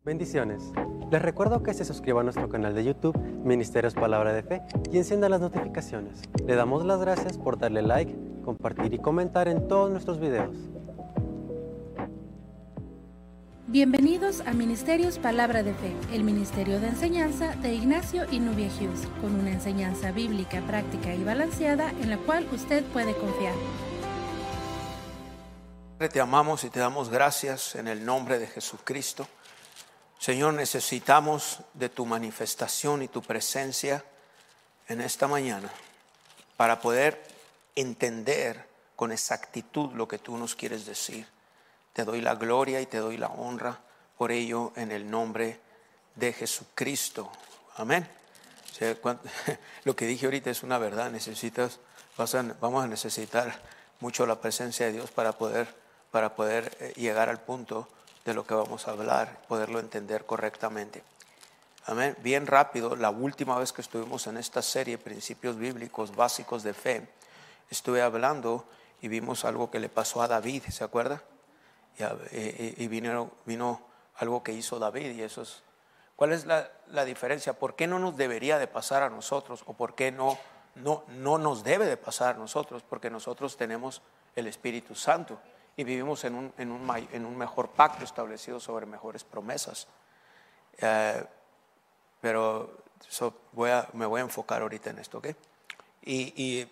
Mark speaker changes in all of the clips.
Speaker 1: Bendiciones. Les recuerdo que se suscriban a nuestro canal de YouTube, Ministerios Palabra de Fe, y enciendan las notificaciones. Le damos las gracias por darle like, compartir y comentar en todos nuestros videos.
Speaker 2: Bienvenidos a Ministerios Palabra de Fe, el ministerio de enseñanza de Ignacio y Nubia Hughes, con una enseñanza bíblica, práctica y balanceada en la cual usted puede confiar.
Speaker 3: Te amamos y te damos gracias en el nombre de Jesucristo. Señor, necesitamos de tu manifestación y tu presencia en esta mañana para poder entender con exactitud lo que tú nos quieres decir. Te doy la gloria y te doy la honra por ello en el nombre de Jesucristo. Amén. O sea, lo que dije ahorita es una verdad. Vamos a necesitar mucho la presencia de Dios para poder llegar al punto de lo que vamos a hablar, poderlo entender correctamente. Amén. Bien rápido, la última vez que estuvimos en esta serie, Principios Bíblicos Básicos de Fe, estuve hablando y vimos algo que le pasó a David, ¿se acuerda? Y vino algo que hizo David, y eso es, ¿cuál es la diferencia? ¿Por qué no nos debería de pasar a nosotros? ¿O por qué no nos debe de pasar a nosotros? Porque nosotros tenemos el Espíritu Santo y vivimos en un mejor pacto establecido sobre mejores promesas. Pero me voy a enfocar ahorita en esto, ¿ok? Y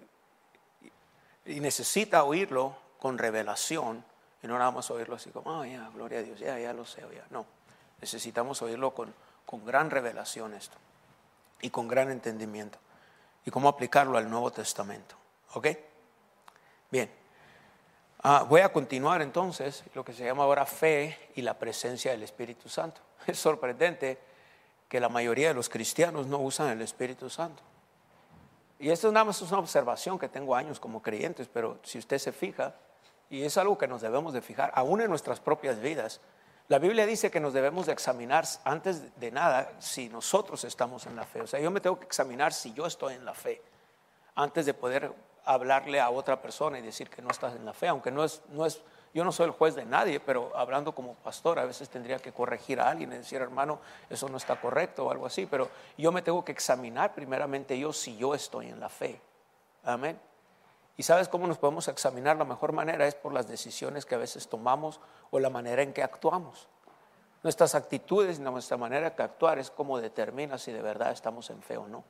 Speaker 3: necesita oírlo con revelación, y no nada más oírlo así como, ya, gloria a Dios, ya lo sé, ya. No, necesitamos oírlo con gran revelación esto, y con gran entendimiento, y cómo aplicarlo al Nuevo Testamento, ¿ok? Bien. Voy a continuar entonces lo que se llama ahora fe y la presencia del Espíritu Santo. Es sorprendente que la mayoría de los cristianos no usan el Espíritu Santo. Y esto nada más es una observación que tengo años como creyentes, pero si usted se fija, y es algo que nos debemos de fijar, aún en nuestras propias vidas, la Biblia dice que nos debemos de examinar antes de nada si nosotros estamos en la fe. O sea, yo me tengo que examinar si yo estoy en la fe antes de poder hablarle a otra persona y decir que no estás en la fe, aunque yo no soy el juez de nadie, pero hablando como pastor a veces tendría que corregir a alguien y decir, hermano, eso no está correcto o algo así, pero yo me tengo que examinar primeramente yo si yo estoy en la fe. Amén. ¿Y sabes cómo nos podemos examinar? La mejor manera es por las decisiones que a veces tomamos o la manera en que actuamos. Nuestras actitudes y nuestra manera de actuar es como determina si de verdad estamos en fe o no.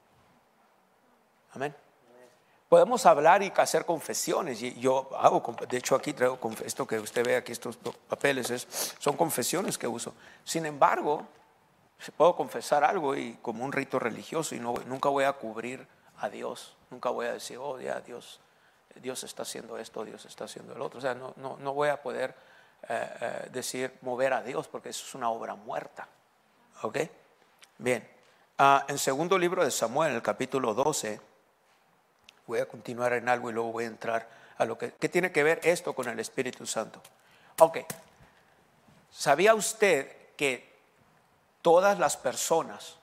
Speaker 3: Amén. Podemos hablar y hacer confesiones, y yo hago, de hecho aquí traigo esto que usted ve aquí, estos papeles son confesiones que uso. Sin embargo, puedo confesar algo y como un rito religioso, y nunca voy a cubrir a Dios, nunca voy a decir, oh ya Dios está haciendo esto, Dios está haciendo el otro. O sea, no voy a poder mover a Dios, porque eso es una obra muerta. ¿Ok? Bien. En segundo libro de Samuel, en el capítulo 12, voy a continuar en algo y luego voy a entrar a lo que tiene que ver esto con el Espíritu Santo. Ok. ¿Sabía usted que todas las personas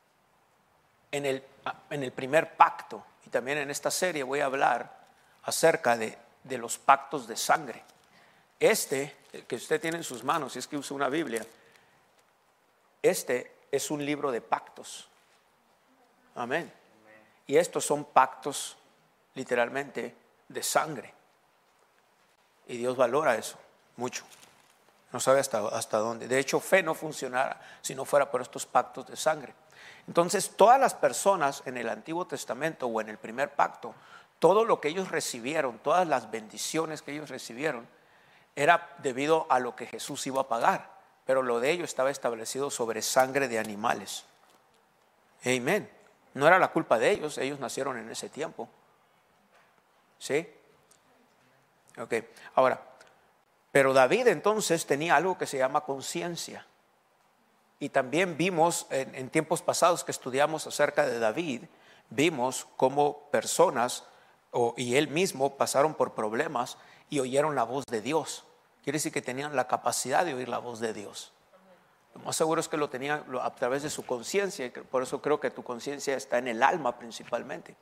Speaker 3: en el primer pacto, y también en esta serie voy a hablar acerca de los pactos de sangre? Que usted tiene en sus manos, si es que usa una Biblia, es un libro de pactos. Amén. Y estos son pactos literalmente de sangre, y Dios valora eso mucho. No sabe hasta dónde. De hecho, fe no funcionara si no fuera por estos pactos de sangre. Entonces, todas las personas en el Antiguo Testamento o en el primer pacto, todo lo que ellos recibieron, todas las bendiciones que ellos recibieron, era debido a lo que Jesús iba a pagar, pero lo de ellos estaba establecido sobre sangre de animales. Amén. No era la culpa de ellos nacieron en ese tiempo. ¿Sí? Ok. Ahora, pero David entonces tenía algo que se llama conciencia. Y también vimos en tiempos pasados que estudiamos acerca de David, vimos cómo personas y él mismo pasaron por problemas y oyeron la voz de Dios. Quiere decir que tenían la capacidad de oír la voz de Dios. Lo más seguro es que lo tenían a través de su conciencia, y por eso creo que tu conciencia está en el alma principalmente.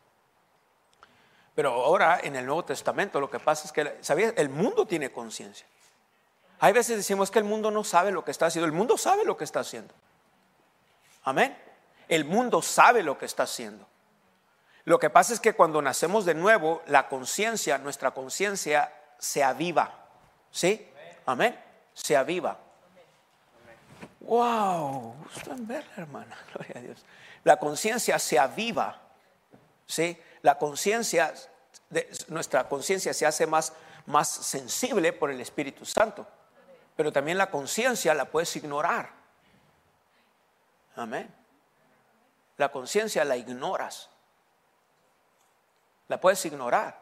Speaker 3: Pero ahora en el Nuevo Testamento lo que pasa es que, ¿sabías? El mundo tiene conciencia. Hay veces decimos que el mundo no sabe lo que está haciendo. El mundo sabe lo que está haciendo. Amén. El mundo sabe lo que está haciendo. Lo que pasa es que cuando nacemos de nuevo, nuestra conciencia se aviva. ¿Sí? Amén. Se aviva. Wow, gusto en verla, hermana. Gloria a Dios. La conciencia se aviva. ¿Sí? Nuestra conciencia se hace más sensible por el Espíritu Santo. Pero también la conciencia la puedes ignorar. Amén. La conciencia la ignoras. La puedes ignorar.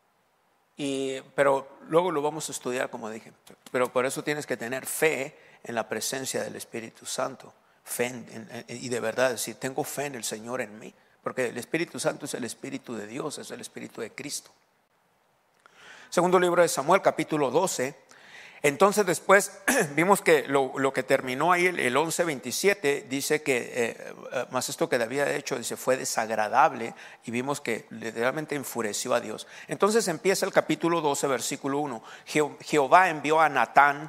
Speaker 3: Pero luego lo vamos a estudiar, como dije. Pero por eso tienes que tener fe en la presencia del Espíritu Santo. Fe y de verdad decir, tengo fe en el Señor en mí. Porque el Espíritu Santo es el Espíritu de Dios, es el Espíritu de Cristo. Segundo libro de Samuel, capítulo 12. Entonces después vimos que lo que terminó ahí el 11:27 dice que más esto que David ha hecho, dice, fue desagradable, y vimos que literalmente enfureció a Dios. Entonces empieza el capítulo 12, versículo 1. Jehová envió a Natán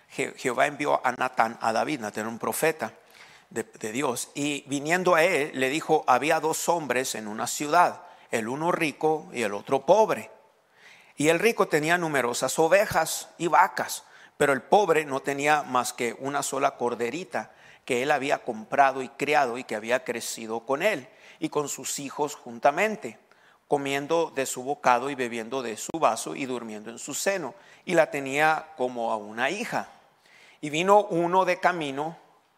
Speaker 3: a David. Natán era un profeta de Dios, y viniendo a él le dijo: había dos hombres en una ciudad, el uno rico y el otro pobre. Y el rico tenía numerosas ovejas y vacas, pero el pobre no tenía más que una sola corderita que él había comprado y criado y que había crecido con él y con sus hijos juntamente, comiendo de su bocado y bebiendo de su vaso y durmiendo en su seno, y la tenía como a una hija. Y vino uno de camino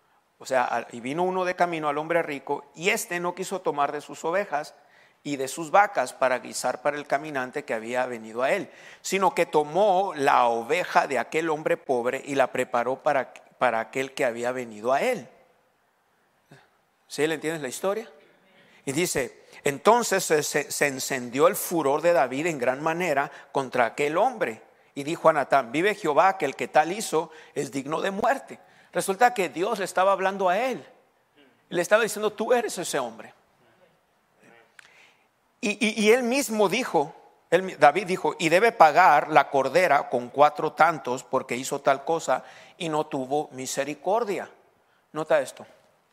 Speaker 3: al hombre rico, y éste no quiso tomar de sus ovejas y de sus vacas para guisar para el caminante que había venido a él, sino que tomó la oveja de aquel hombre pobre y la preparó para aquel que había venido a él. ¿Sí le entiendes la historia? Y dice: entonces se encendió el furor de David en gran manera contra aquel hombre, y dijo a Natán: vive Jehová, que el que tal hizo es digno de muerte. Resulta que Dios le estaba hablando a él, le estaba diciendo: tú eres ese hombre. Y él mismo dijo, David dijo: y debe pagar la cordera con 4 tantos, porque hizo tal cosa y no tuvo misericordia. Nota esto.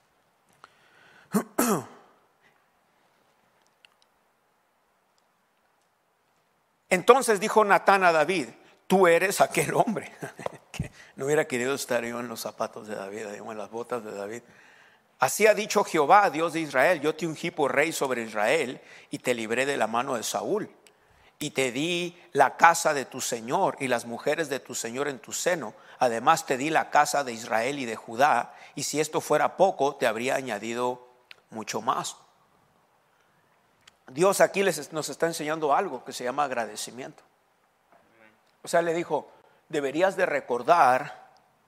Speaker 3: Entonces dijo Natán a David: tú eres aquel hombre. Que no hubiera querido estar yo en los zapatos de David, en las botas de David. Así ha dicho Jehová, Dios de Israel: yo te ungí por rey sobre Israel y te libré de la mano de Saúl, y te di la casa de tu señor y las mujeres de tu señor en tu seno. Además te di la casa de Israel y de Judá, y si esto fuera poco, te habría añadido mucho más. Dios aquí nos está enseñando algo que se llama agradecimiento. O sea, le dijo: deberías de recordar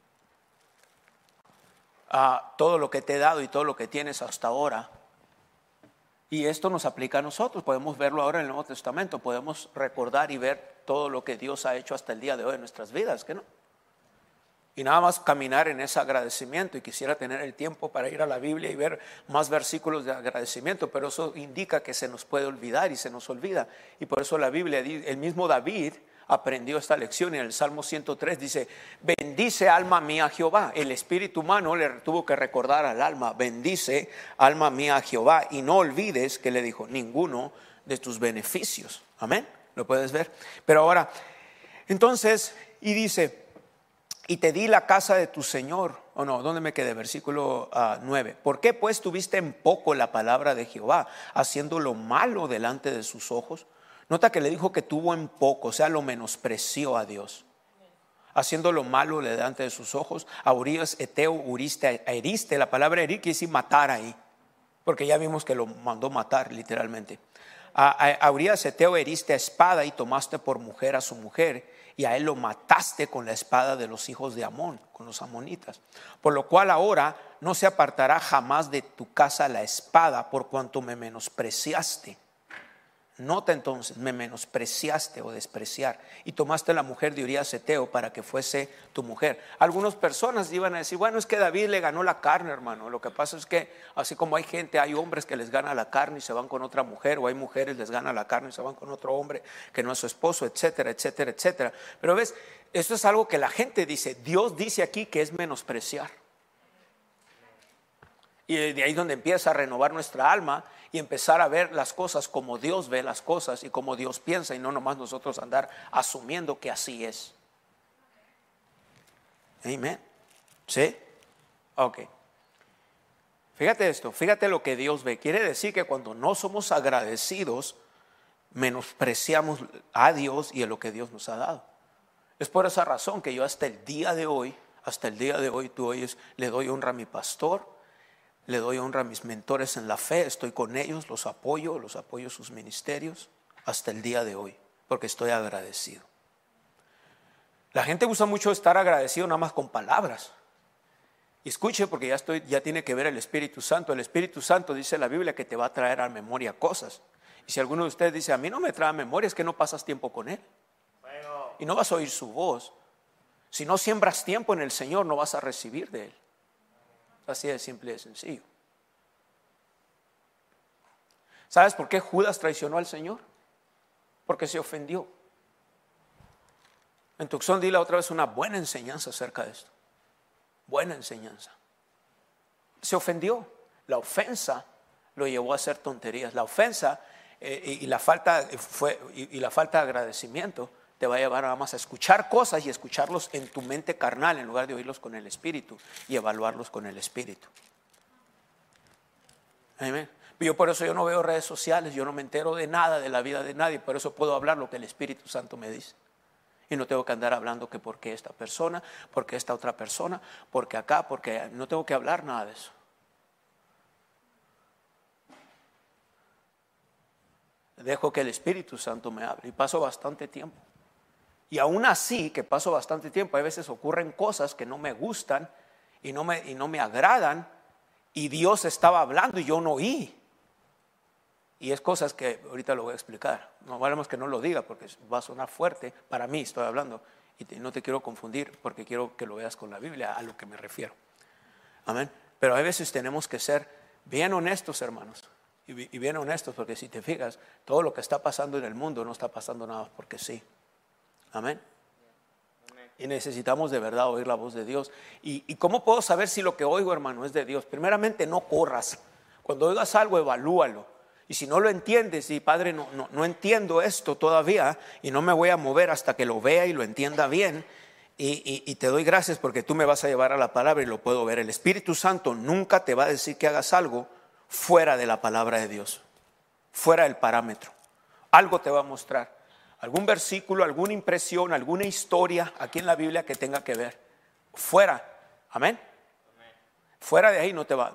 Speaker 3: todo lo que te he dado y todo lo que tienes hasta ahora. Y esto nos aplica a nosotros. Podemos verlo ahora en el Nuevo Testamento. Podemos recordar y ver todo lo que Dios ha hecho hasta el día de hoy en nuestras vidas, ¿qué no? Y nada más caminar en ese agradecimiento. Y quisiera tener el tiempo para ir a la Biblia y ver más versículos de agradecimiento, pero eso indica que se nos puede olvidar y se nos olvida. Y por eso la Biblia, el mismo David aprendió esta lección. En el Salmo 103 dice: bendice alma mía a Jehová. El espíritu humano le tuvo que recordar al alma: bendice alma mía a Jehová, y no olvides, que le dijo, ninguno de tus beneficios. Amén. ¿Lo puedes ver? Pero ahora, entonces, y dice: y te di la casa de tu señor. O no, ¿dónde me quedé? Versículo 9. ¿Por qué pues tuviste en poco la palabra de Jehová, haciendo lo malo delante de sus ojos? Nota que le dijo que tuvo en poco, o sea, lo menospreció a Dios, haciendo lo malo delante de sus ojos. A Urías Eteo heriste. La palabra herir quiere decir matar ahí, porque ya vimos que lo mandó matar literalmente. A Urías Eteo heriste a espada, y tomaste por mujer a su mujer, y a él lo mataste con la espada de los hijos de Amón, con los amonitas. Por lo cual ahora no se apartará jamás de tu casa la espada, por cuanto me menospreciaste. Nota entonces, me menospreciaste o despreciar y tomaste la mujer de Urías Eteo para que fuese tu mujer. Algunas personas iban a decir, bueno, es que David le ganó la carne, hermano. Lo que pasa es que así como hay gente, hay hombres que les gana la carne y se van con otra mujer, o hay mujeres les gana la carne y se van con otro hombre que no es su esposo, etcétera, etcétera, etcétera. Pero ves, esto es algo que la gente dice. Dios dice aquí que es menospreciar. Y de ahí donde empieza a renovar nuestra alma y empezar a ver las cosas como Dios ve las cosas y como Dios piensa, y no nomás nosotros andar asumiendo que así es. Amén. ¿Sí? Ok. Fíjate esto, fíjate lo que Dios ve. Quiere decir que cuando no somos agradecidos, menospreciamos a Dios y a lo que Dios nos ha dado. Es por esa razón que yo hasta el día de hoy, tú oyes, le doy honra a mi pastor. Le doy honra a mis mentores en la fe, estoy con ellos, los apoyo sus ministerios hasta el día de hoy, porque estoy agradecido. La gente usa mucho estar agradecido nada más con palabras. Y escuche, porque ya tiene que ver el Espíritu Santo. El Espíritu Santo dice la Biblia que te va a traer a memoria cosas. Y si alguno de ustedes dice, a mí no me trae a memoria, es que no pasas tiempo con Él. Y no vas a oír su voz. Si no siembras tiempo en el Señor, no vas a recibir de Él. Así de simple y de sencillo. ¿Sabes por qué Judas traicionó al Señor? Porque se ofendió. En Tucson dile otra vez una buena enseñanza acerca de esto. Buena enseñanza. Se ofendió. La ofensa lo llevó a hacer tonterías. La ofensa y la falta de agradecimiento te va a llevar nada más a escuchar cosas y escucharlos en tu mente carnal en lugar de oírlos con el Espíritu y evaluarlos con el Espíritu. Amén. Por eso yo no veo redes sociales, yo no me entero de nada de la vida de nadie, por eso puedo hablar lo que el Espíritu Santo me dice. Y no tengo que andar hablando que por qué esta persona, por qué esta otra persona, porque acá, porque no tengo que hablar nada de eso. Dejo que el Espíritu Santo me hable y paso bastante tiempo. Y aún así que paso bastante tiempo, a veces ocurren cosas que no me gustan y no me agradan, y Dios estaba hablando y yo no oí. Y es cosas que ahorita lo voy a explicar. No valemos que no lo diga porque va a sonar fuerte. Para mí estoy hablando y no te quiero confundir porque quiero que lo veas con la Biblia, a lo que me refiero. Amén. Pero a veces tenemos que ser bien honestos, hermanos. Y bien honestos, porque si te fijas, todo lo que está pasando en el mundo no está pasando nada porque sí. Amén. Y necesitamos de verdad oír la voz de Dios. ¿Y cómo puedo saber si lo que oigo, hermano, es de Dios? Primeramente, no corras. Cuando oigas algo, evalúalo. Y si no lo entiendes, y Padre, no entiendo esto todavía, y no me voy a mover hasta que lo vea y lo entienda bien, y te doy gracias porque tú me vas a llevar a la palabra y lo puedo ver. El Espíritu Santo nunca te va a decir que hagas algo fuera de la palabra de Dios, fuera del parámetro. Algo te va a mostrar. Algún versículo, alguna impresión, alguna historia aquí en la Biblia que tenga que ver. Fuera, amén. Fuera de ahí no te va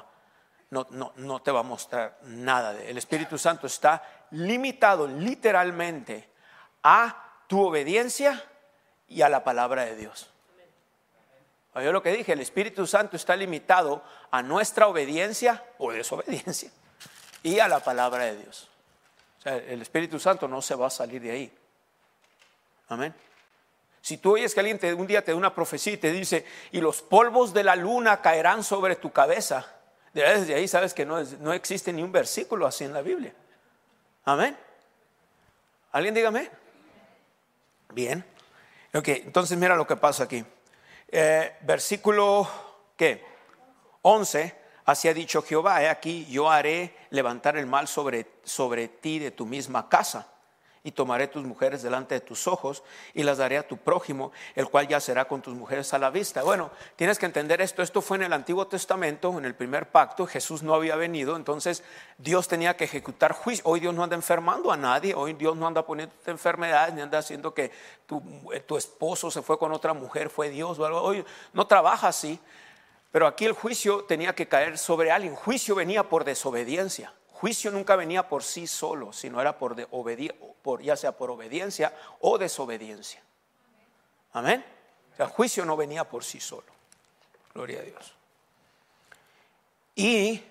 Speaker 3: a mostrar nada. El Espíritu Santo está limitado literalmente a tu obediencia y a la palabra de Dios. Oye lo que dije, el Espíritu Santo está limitado a nuestra obediencia o desobediencia y a la palabra de Dios. O sea, el Espíritu Santo no se va a salir de ahí. Amén. Si tú oyes que alguien un día te da una profecía y te dice, y los polvos de la luna caerán sobre tu cabeza, desde ahí sabes que no existe ni un versículo así en la Biblia. Amén. ¿Alguien dígame? Bien. Ok, entonces mira lo que pasa aquí. Versículo, ¿qué? 11. Así ha dicho Jehová, he aquí yo haré levantar el mal sobre ti de tu misma casa, y tomaré tus mujeres delante de tus ojos y las daré a tu prójimo, el cual yacerá con tus mujeres a la vista. Bueno, tienes que entender esto fue en el Antiguo Testamento, en el primer pacto. Jesús no había venido, entonces Dios tenía que ejecutar juicio. Hoy Dios no anda enfermando a nadie, hoy Dios no anda poniendo enfermedades, ni anda haciendo que tu esposo se fue con otra mujer, fue Dios o algo. Hoy no trabaja así. Pero aquí el juicio tenía que caer sobre alguien. Juicio venía por desobediencia. Juicio nunca venía por sí solo, sino era ya sea por obediencia o desobediencia. Amén. O sea, el juicio no venía por sí solo. Gloria a Dios. Y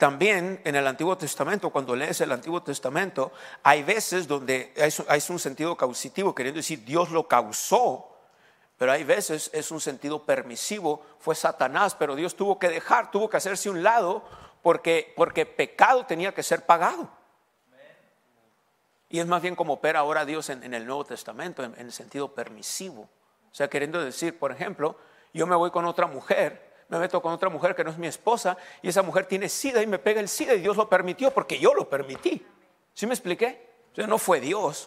Speaker 3: también en el Antiguo Testamento, cuando lees el Antiguo Testamento, hay veces donde hay un sentido causativo, queriendo decir Dios lo causó, pero hay veces es un sentido permisivo, fue Satanás, pero Dios tuvo que hacerse a un lado porque pecado tenía que ser pagado. Y es más bien como opera ahora Dios en el Nuevo Testamento, en el sentido permisivo. O sea, queriendo decir, por ejemplo, yo me voy con otra mujer, me meto con otra mujer que no es mi esposa, y esa mujer tiene SIDA y me pega el SIDA, y Dios lo permitió porque yo lo permití. ¿Sí me expliqué? O sea, no fue Dios.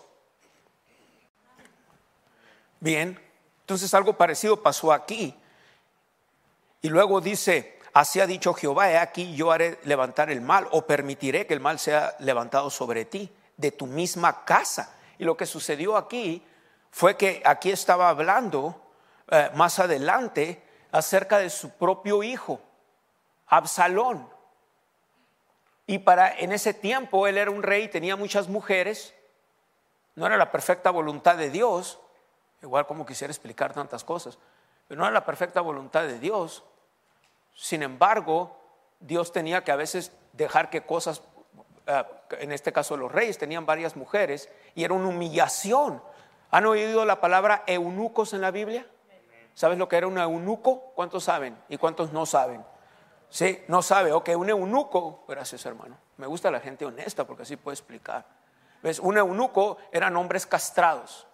Speaker 3: Bien, entonces algo parecido pasó aquí. Y luego dice, así ha dicho Jehová, he aquí yo haré levantar el mal, o permitiré que el mal sea levantado sobre ti, de tu misma casa. Y lo que sucedió aquí fue que aquí estaba hablando más adelante acerca de su propio hijo, Absalón. Y en ese tiempo él era un rey, tenía muchas mujeres, no era la perfecta voluntad de Dios, igual como quisiera explicar tantas cosas, pero no era la perfecta voluntad de Dios. Sin embargo, Dios tenía que a veces dejar que cosas, en este caso los reyes tenían varias mujeres, y era una humillación. ¿Han oído la palabra eunucos en la Biblia? ¿Sabes lo que era un eunuco? ¿Cuántos saben? ¿Y cuántos no saben? Sí, no sabe. Ok, un eunuco, gracias hermano, me gusta la gente honesta porque así puede explicar. ¿Ves? Un eunuco eran hombres castrados.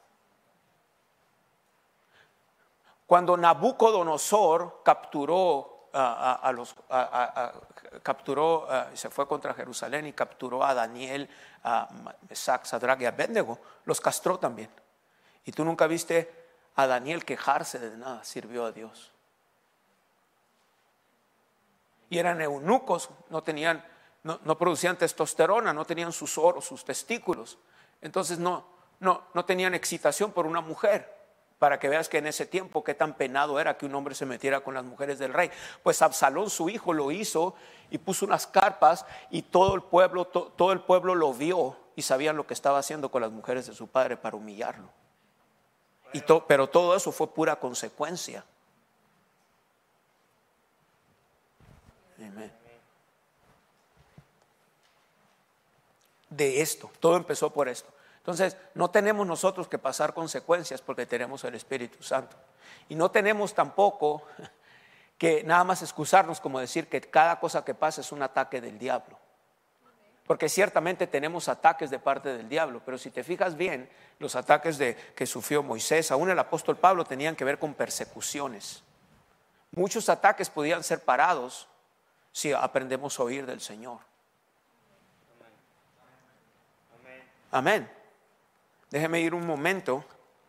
Speaker 3: Cuando Nabucodonosor capturó se fue contra Jerusalén y capturó a Daniel, a Mesac, Sadrach y Abednego, los castró también. Y tú nunca viste a Daniel quejarse de nada, sirvió a Dios. Y eran eunucos, no producían testosterona, no tenían sus oros, sus testículos. Entonces no tenían excitación por una mujer. Para que veas que en ese tiempo qué tan penado era que un hombre se metiera con las mujeres del rey. Pues Absalón, su hijo, lo hizo y puso unas carpas, y todo el pueblo lo vio y sabían lo que estaba haciendo con las mujeres de su padre para humillarlo. Pero todo eso fue pura consecuencia. Amén. De esto, todo empezó por esto. Entonces, no tenemos nosotros que pasar consecuencias porque tenemos el Espíritu Santo. Y no tenemos tampoco que nada más excusarnos como decir que cada cosa que pasa es un ataque del diablo. Porque ciertamente tenemos ataques de parte del diablo, pero si te fijas bien, los ataques que sufrió Moisés, aún el apóstol Pablo, tenían que ver con persecuciones. Muchos ataques podían ser parados si aprendemos a oír del Señor. Amén. Déjeme ir un momento,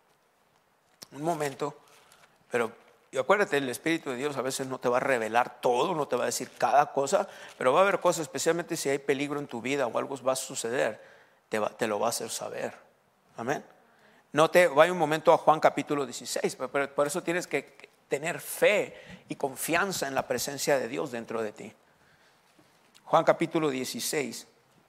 Speaker 3: pero acuérdate, el Espíritu de Dios a veces no te va a revelar todo, no te va a decir cada cosa, pero va a haber cosas, especialmente si hay peligro en tu vida o algo va a suceder, te lo va a hacer saber. Amén. Vaya un momento a Juan capítulo 16, pero por eso tienes que tener fe y confianza en la presencia de Dios dentro de ti. Juan capítulo 16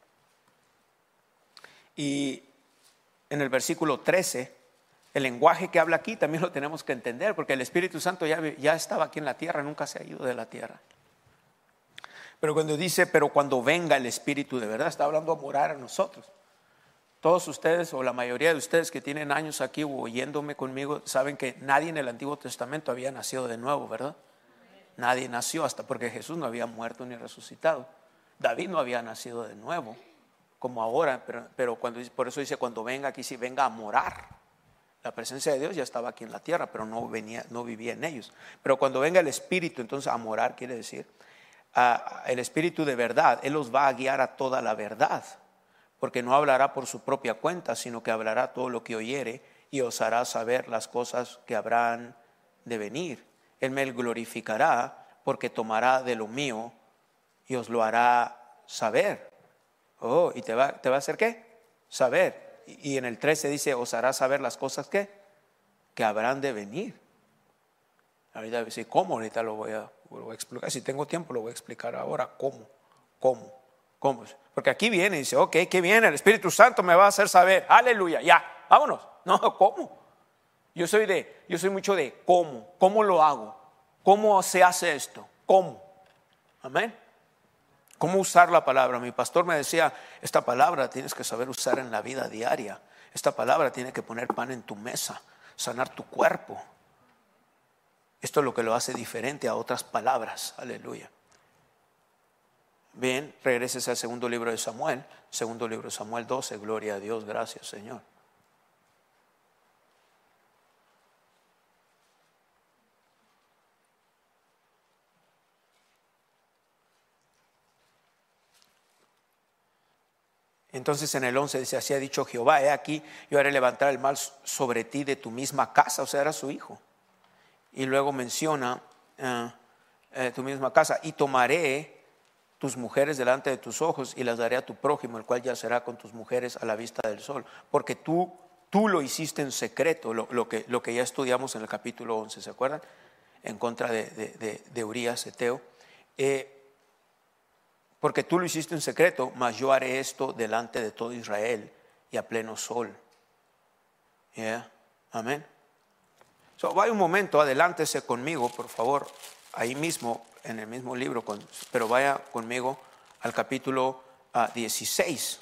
Speaker 3: y en el versículo 13, el lenguaje que habla aquí también lo tenemos que entender, porque el Espíritu Santo ya estaba aquí en la tierra, nunca se ha ido de la tierra. Pero cuando dice, pero cuando venga el Espíritu de verdad, está hablando a morar a nosotros. Todos ustedes, o la mayoría de ustedes que tienen años aquí o oyéndome conmigo, saben que nadie en el Antiguo Testamento había nacido de nuevo, ¿verdad? Nadie nació, hasta porque Jesús no había muerto ni resucitado. David no había nacido de nuevo como ahora, pero por eso dice cuando venga aquí, si venga a morar. La presencia de Dios ya estaba aquí en la tierra, pero no vivía en ellos. Pero cuando venga el Espíritu, entonces a morar quiere decir el Espíritu de verdad, Él los va a guiar a toda la verdad, porque no hablará por su propia cuenta, sino que hablará todo lo que oyere y os hará saber las cosas que habrán de venir. Él me glorificará porque tomará de lo mío y os lo hará saber. ¿Y te va a hacer qué? Saber. Y en el 13 dice, os hará saber las cosas que habrán de venir. Ahorita dice, ¿cómo? Ahorita lo voy a explicar. Si tengo tiempo lo voy a explicar ahora. ¿Cómo? Porque aquí viene y dice, ok, ¿qué viene? El Espíritu Santo me va a hacer saber. Aleluya, ya, vámonos. No, ¿cómo? Yo soy mucho de ¿cómo lo hago? ¿Cómo se hace esto? ¿Cómo? Amén. ¿Cómo usar la palabra? Mi pastor me decía, esta palabra tienes que saber usar en la vida diaria. Esta palabra tiene que poner pan en tu mesa, sanar tu cuerpo. Esto es lo que lo hace diferente a otras palabras. Aleluya. Bien, regreses al segundo libro de Samuel. Segundo libro de Samuel 12. Gloria a Dios, gracias Señor. Entonces en el 11 dice, así ha dicho Jehová, he aquí, yo haré levantar el mal sobre ti de tu misma casa. O sea, era su hijo. Y luego menciona tu misma casa, y tomaré tus mujeres delante de tus ojos y las daré a tu prójimo, el cual yacerá con tus mujeres a la vista del sol. Porque tú lo hiciste en secreto, lo que ya estudiamos en el capítulo 11, ¿se acuerdan? En contra de Urías Eteo. Porque tú lo hiciste en secreto, mas yo haré esto delante de todo Israel y a pleno sol. Yeah. Amén. Vaya un momento, adelántese conmigo, por favor, ahí mismo, en el mismo libro, pero vaya conmigo al capítulo 16.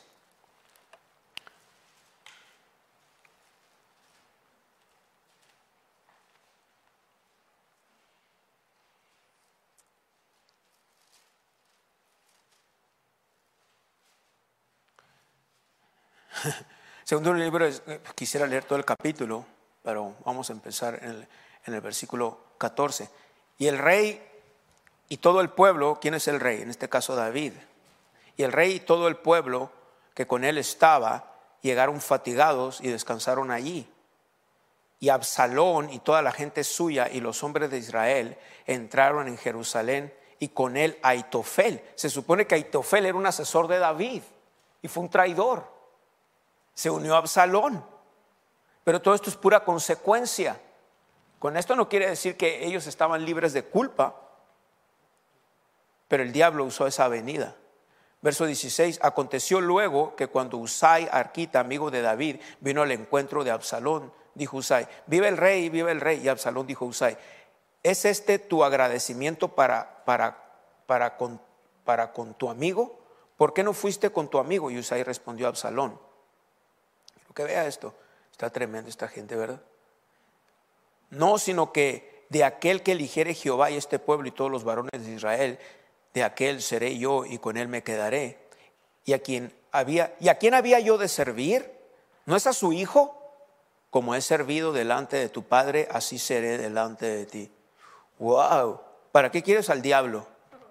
Speaker 3: Segundo libro, quisiera leer todo el capítulo, pero vamos a empezar en el versículo 14. Y el rey y todo el pueblo, ¿quién es el rey? En este caso David. Y el rey y todo el pueblo que con él estaba llegaron fatigados y descansaron allí. Y Absalón y toda la gente suya y los hombres de Israel entraron en Jerusalén, y con él Aitofel. Se supone que Aitofel era un asesor de David y fue un traidor. Se unió a Absalón. Pero todo esto es pura consecuencia. Con esto no quiere decir que ellos estaban libres de culpa, pero el diablo usó esa avenida. Verso 16, aconteció luego que cuando Usai arquita, amigo de David, vino al encuentro de Absalón, dijo Usai, vive el rey, vive el rey. Y Absalón dijo a Usai, ¿es este tu agradecimiento para con tu amigo? ¿Por qué no fuiste con tu amigo? Y Usai respondió a Absalón. Lo que vea esto, está tremendo esta gente, ¿verdad? No, sino que de aquel que eligiere Jehová y este pueblo y todos los varones de Israel, de aquel seré yo y con él me quedaré. ¿Y a quién había yo de servir? ¿No es a su hijo? Como he servido delante de tu padre, así seré delante de ti. Wow, ¿para qué quieres al diablo?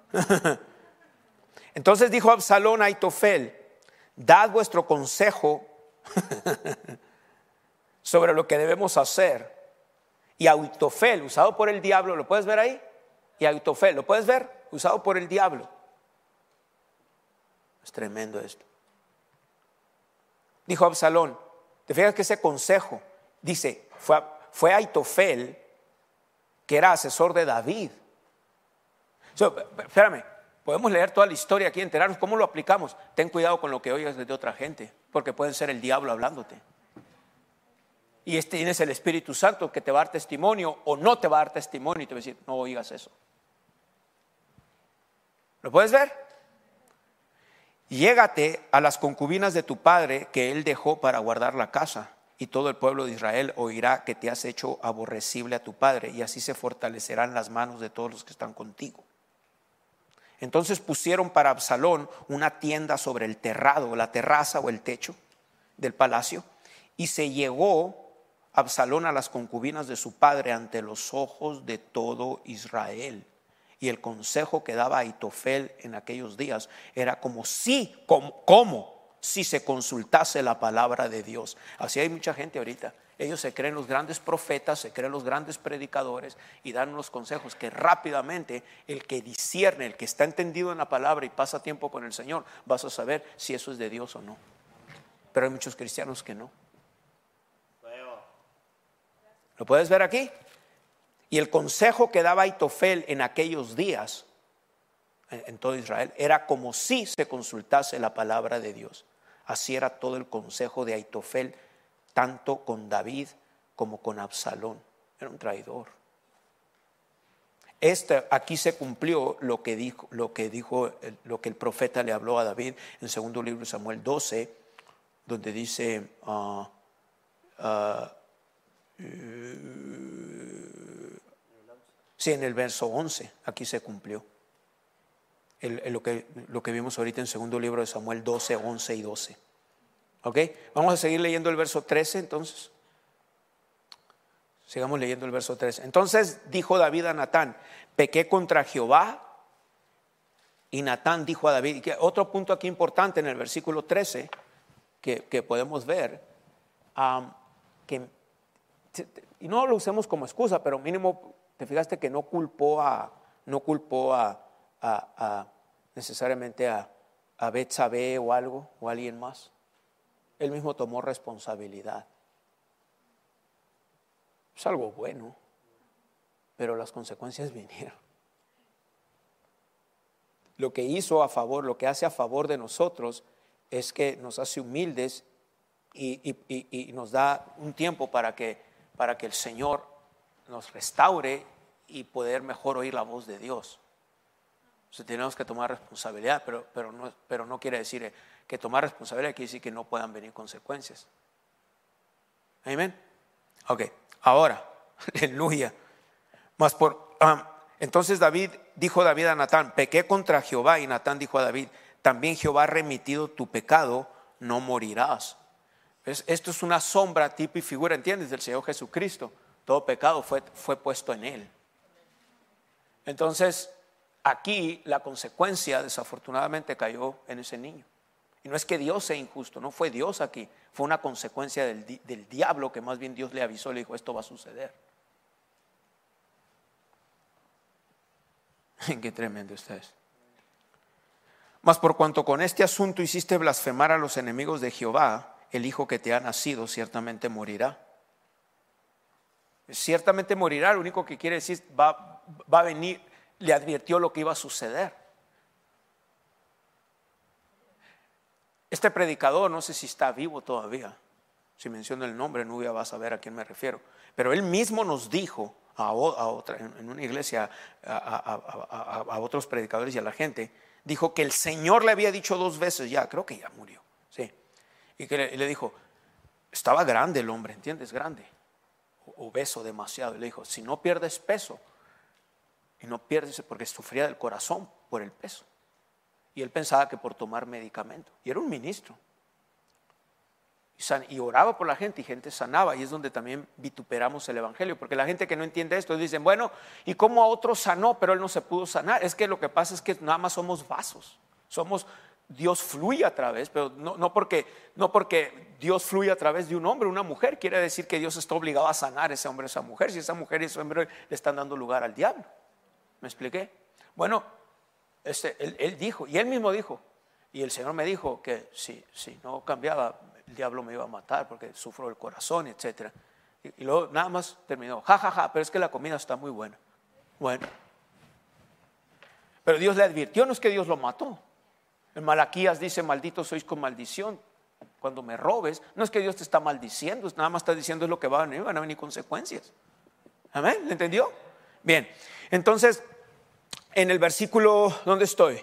Speaker 3: Entonces dijo Absalón a Aitofel, dad vuestro consejo sobre lo que debemos hacer. Y Aitofel, usado por el diablo, ¿lo puedes ver ahí? Y Aitofel, ¿lo puedes ver? Usado por el diablo. Es tremendo esto. Dijo Absalón, te fijas que ese consejo, dice, fue Aitofel, que era asesor de David. Espérame, podemos leer toda la historia aquí, enterarnos cómo lo aplicamos. Ten cuidado con lo que oigas de otra gente, porque puede ser el diablo hablándote. Y tienes el Espíritu Santo que te va a dar testimonio o no te va a dar testimonio y te va a decir, no oigas eso. ¿Lo puedes ver? Llégate a las concubinas de tu padre que él dejó para guardar la casa, y todo el pueblo de Israel oirá que te has hecho aborrecible a tu padre, y así se fortalecerán las manos de todos los que están contigo. Entonces pusieron para Absalón una tienda sobre el terrado, la terraza o el techo del palacio, y se llegó Absalón a las concubinas de su padre ante los ojos de todo Israel. Y el consejo que daba Aitofel en aquellos días era como si se consultase la palabra de Dios. Así hay mucha gente ahorita. Ellos se creen los grandes profetas, se creen los grandes predicadores y dan unos consejos que rápidamente el que discierne, el que está entendido en la palabra y pasa tiempo con el Señor, vas a saber si eso es de Dios o no. Pero hay muchos cristianos que no. ¿Lo puedes ver aquí? Y el consejo que daba Aitofel en aquellos días en todo Israel era como si se consultase la palabra de Dios. Así era todo el consejo de Aitofel, tanto con David como con Absalón. Era un traidor. Aquí se cumplió lo que el profeta le habló a David en el segundo libro de Samuel 12, donde dice, sí, en el verso 11, aquí se cumplió. Lo que vimos ahorita en el segundo libro de Samuel 12, 11 y 12. ¿Ok? Vamos a seguir leyendo el verso 13 entonces. Sigamos leyendo el verso 13. Entonces dijo David a Natán: pequé contra Jehová. Y Natán dijo a David, que otro punto aquí importante en el versículo 13 que podemos ver, y no lo usemos como excusa, pero mínimo te fijaste que no culpó necesariamente a Betsabé o algo o alguien más. Él mismo tomó responsabilidad. Es algo bueno, pero las consecuencias vinieron. Lo que hace a favor de nosotros es que nos hace humildes y nos da un tiempo para que el Señor nos restaure y poder mejor oír la voz de Dios. O sea, tenemos que tomar responsabilidad, pero no quiere decir que tomar responsabilidad quiere decir que no puedan venir consecuencias. Amén. Ok, ahora, aleluya. Entonces dijo David a Natán: pequé contra Jehová. Y Natán dijo a David: también Jehová ha remitido tu pecado, no morirás. ¿Ves? Esto es una sombra, tipo y figura, ¿entiendes? Del Señor Jesucristo. Todo pecado fue puesto en Él. Entonces, aquí la consecuencia desafortunadamente cayó en ese niño. Y no es que Dios sea injusto, no fue Dios aquí, fue una consecuencia del diablo, que más bien Dios le avisó, le dijo: esto va a suceder. Qué tremendo ustedes. Mas por cuanto con este asunto hiciste blasfemar a los enemigos de Jehová, el hijo que te ha nacido ciertamente morirá. Ciertamente morirá, lo único que quiere decir va a venir, le advirtió lo que iba a suceder. Este predicador, no sé si está vivo todavía, si menciono el nombre, Nubia va a saber a quién me refiero, pero él mismo nos dijo en una iglesia a otros predicadores y a la gente, dijo que el Señor le había dicho 2 veces ya, creo que ya murió, sí, y que le dijo, estaba grande el hombre, ¿entiendes? Grande, obeso demasiado, y le dijo: si no pierdes peso, y no pierdes, porque sufría del corazón por el peso, y él pensaba que por tomar medicamento, y era un ministro, y oraba por la gente, y gente sanaba. Y es donde también vituperamos el evangelio, porque la gente que no entiende esto dicen: bueno, ¿y cómo a otro sanó pero él no se pudo sanar? Es que lo que pasa es que nada más somos vasos, Dios fluye a través, pero no porque Dios fluye a través de un hombre o una mujer quiere decir que Dios está obligado a sanar a ese hombre o esa mujer, si esa mujer y ese hombre le están dando lugar al diablo. ¿Me expliqué? Bueno, él dijo, y él mismo dijo, y el Señor me dijo que si no cambiaba, el diablo me iba a matar porque sufro del corazón, etc. Y luego nada más terminó: ja, pero es que la comida está muy buena. Bueno, pero Dios le advirtió, no es que Dios lo mató. En Malaquías dice: malditos sois con maldición cuando me robes. No es que Dios te está maldiciendo, nada más está diciendo es lo que van a venir consecuencias. Amén, ¿le entendió? Bien, entonces en el versículo, ¿dónde estoy?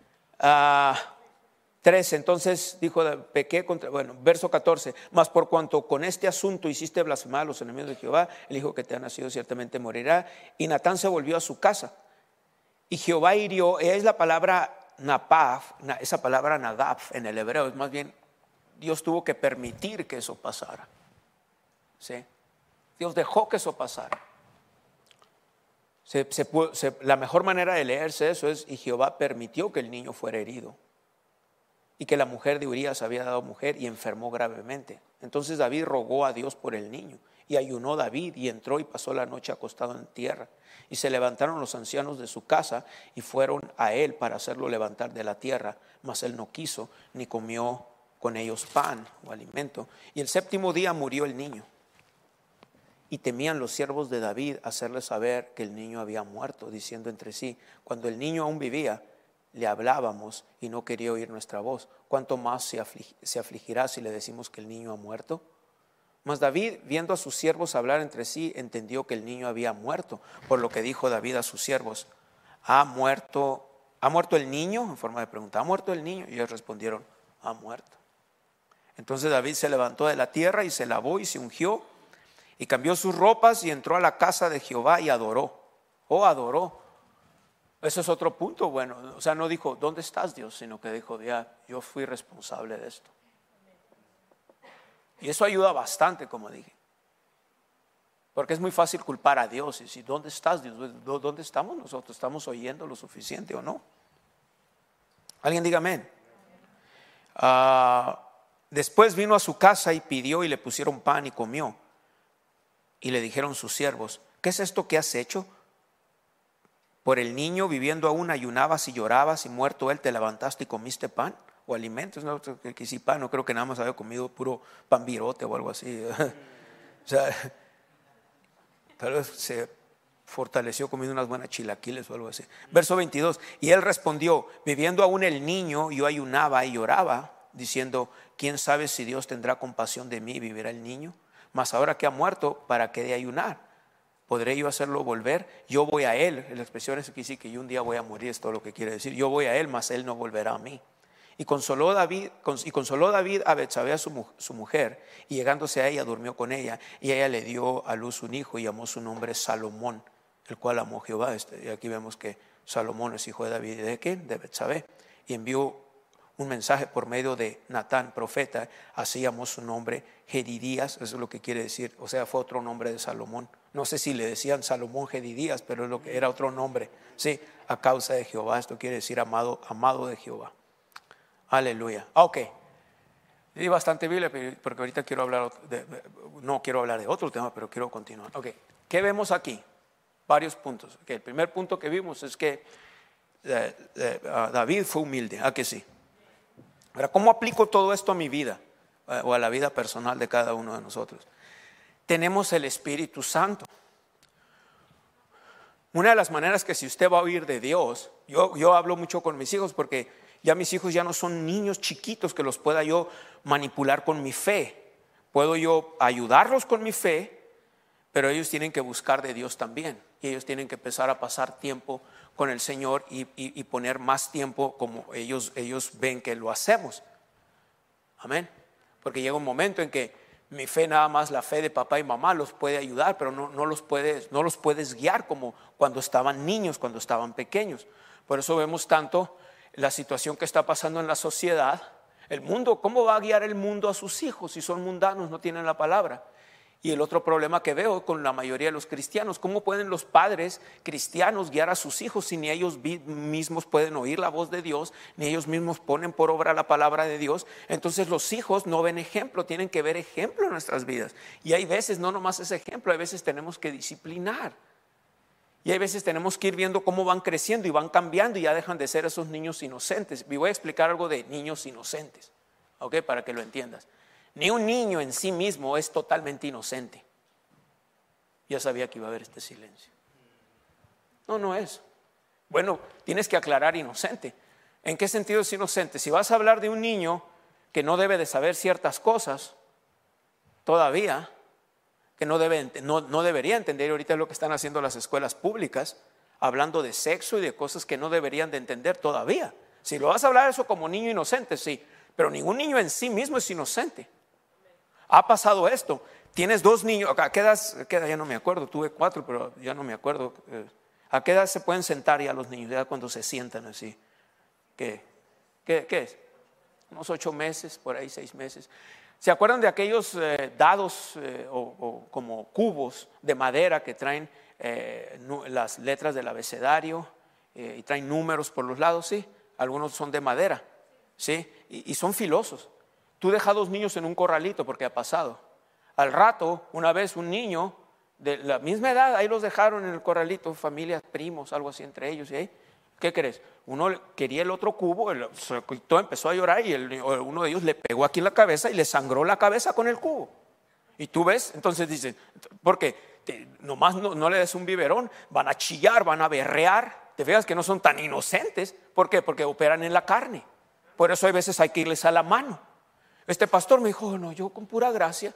Speaker 3: 13, entonces dijo: pequé contra, verso 14, mas por cuanto con este asunto hiciste blasfemar a los enemigos de Jehová, el hijo que te ha nacido ciertamente morirá. Y Natán se volvió a su casa, y Jehová hirió, es la palabra napaf, esa palabra nadab en el hebreo, es más bien Dios tuvo que permitir que eso pasara, ¿sí? Dios dejó que eso pasara. La mejor manera de leerse eso es: y Jehová permitió que el niño fuera herido, y que la mujer de Urías había dado mujer y enfermó gravemente. Entonces David rogó a Dios por el niño, y ayunó David, y entró y pasó la noche acostado en tierra. Y se levantaron los ancianos de su casa y fueron a él para hacerlo levantar de la tierra, mas él no quiso, ni comió con ellos pan o alimento. Y el 7º día murió el niño. Y temían los siervos de David hacerle saber que el niño había muerto, diciendo entre sí: cuando el niño aún vivía, le hablábamos y no quería oír nuestra voz. ¿Cuánto más se afligirá si le decimos que el niño ha muerto? Mas David, viendo a sus siervos hablar entre sí, entendió que el niño había muerto, por lo que dijo David a sus siervos: ¿Ha muerto el niño? En forma de pregunta, ¿ha muerto el niño? Y ellos respondieron: ha muerto. Entonces David se levantó de la tierra y se lavó y se ungió y cambió sus ropas y entró a la casa de Jehová y adoró. Adoró. Eso es otro punto bueno. O sea, no dijo: ¿dónde estás, Dios? Sino que dijo: ya, yo fui responsable de esto. Y eso ayuda bastante, como dije. Porque es muy fácil culpar a Dios. Y si, ¿dónde estás, Dios? ¿Dónde estamos nosotros? ¿Estamos oyendo lo suficiente o no? Alguien diga amén. Después vino a su casa y pidió, y le pusieron pan y comió. Y le dijeron sus siervos: ¿qué es esto que has hecho? Por el niño, viviendo aún, ayunabas y llorabas, y muerto él te levantaste y comiste pan o alimentos. No, que sí, pan, no creo que nada más había comido puro pan virote o algo así. O sea, tal vez se fortaleció comiendo unas buenas chilaquiles o algo así. Verso 22: y él respondió: viviendo aún el niño, yo ayunaba y lloraba, diciendo: ¿quién sabe si Dios tendrá compasión de mí y vivirá el niño? Mas ahora que ha muerto, ¿para qué he de ayunar? ¿Podré yo hacerlo volver? Yo voy a él. La expresión es que sí, que yo un día voy a morir, es todo lo que quiere decir. Yo voy a él, mas él no volverá a mí. Y consoló David a Betsabé, su mujer, y llegándose a ella durmió con ella, y ella le dio a luz un hijo y llamó su nombre Salomón, el cual amó Jehová. Y aquí vemos que Salomón es hijo de David. ¿De quién? De Betsabé. Y envió un mensaje por medio de Natán, profeta. Así llamó su nombre Jedidías. Eso es lo que quiere decir. O sea, fue otro nombre de Salomón. No sé si le decían Salomón Jedidías, pero es lo que era otro nombre. Sí, a causa de Jehová. Esto quiere decir amado de Jehová. Aleluya. Ok. Di bastante Biblia, porque ahorita no quiero hablar de otro tema, pero quiero continuar. Ok. ¿Qué vemos aquí? Varios puntos. Okay. El primer punto que vimos es que David fue humilde. ¿A que sí? Ahora, ¿cómo aplico todo esto a mi vida o a la vida personal de cada uno de nosotros? Tenemos el Espíritu Santo. Una de las maneras que si usted va a oír de Dios, yo hablo mucho con mis hijos porque ya mis hijos ya no son niños chiquitos que los pueda yo manipular con mi fe. Puedo yo ayudarlos con mi fe, pero ellos tienen que buscar de Dios también. Y ellos tienen que empezar a pasar tiempo con el Señor y poner más tiempo como ellos ven que lo hacemos. Amén. Porque llega un momento en que mi fe, nada más la fe de papá y mamá, los puede ayudar, pero no los puedes guiar como cuando estaban niños, cuando estaban pequeños. Por eso vemos tanto la situación que está pasando en la sociedad. El mundo, ¿cómo va a guiar el mundo a sus hijos si son mundanos, no tienen la palabra? Y el otro problema que veo con la mayoría de los cristianos: ¿cómo pueden los padres cristianos guiar a sus hijos si ni ellos mismos pueden oír la voz de Dios, ni ellos mismos ponen por obra la palabra de Dios? Entonces los hijos no ven ejemplo, tienen que ver ejemplo en nuestras vidas. Y hay veces, no nomás ese ejemplo, hay veces tenemos que disciplinar. Y hay veces tenemos que ir viendo cómo van creciendo y van cambiando y ya dejan de ser esos niños inocentes. Y voy a explicar algo de niños inocentes, ¿ok? Para que lo entiendas. Ni un niño en sí mismo es totalmente inocente. Ya sabía que iba a haber este silencio. No es. Bueno, tienes que aclarar inocente. ¿En qué sentido es inocente? Si vas a hablar de un niño que no debe de saber ciertas cosas todavía, que no debería entender, ahorita es lo que están haciendo las escuelas públicas, hablando de sexo y de cosas que no deberían de entender todavía. Si lo vas a hablar eso como niño inocente, sí, pero ningún niño en sí mismo es inocente. Ha pasado esto. Tienes 2 niños. ¿A qué edad? Ya no me acuerdo. Tuve 4, pero ya no me acuerdo. ¿A qué edad se pueden sentar ya los niños? Ya cuando se sientan así. ¿Qué es? Unos 8 meses, por ahí 6 meses. ¿Se acuerdan de aquellos dados o como cubos de madera que traen las letras del abecedario y traen números por los lados? Sí. Algunos son de madera. Sí. Y son filosos. Tú dejas 2 niños en un corralito porque ha pasado. Al rato, una vez un niño de la misma edad, ahí los dejaron en el corralito, familias, primos, algo así entre ellos. ¿Y qué crees? Uno quería el otro cubo, todo empezó a llorar y uno de ellos le pegó aquí en la cabeza y le sangró la cabeza con el cubo. Y tú ves, entonces dicen, porque nomás no le des un biberón, van a chillar, van a berrear. Te fijas que no son tan inocentes. ¿Por qué? Porque operan en la carne. Por eso hay veces hay que irles a la mano. Este pastor me dijo: no, yo con pura gracia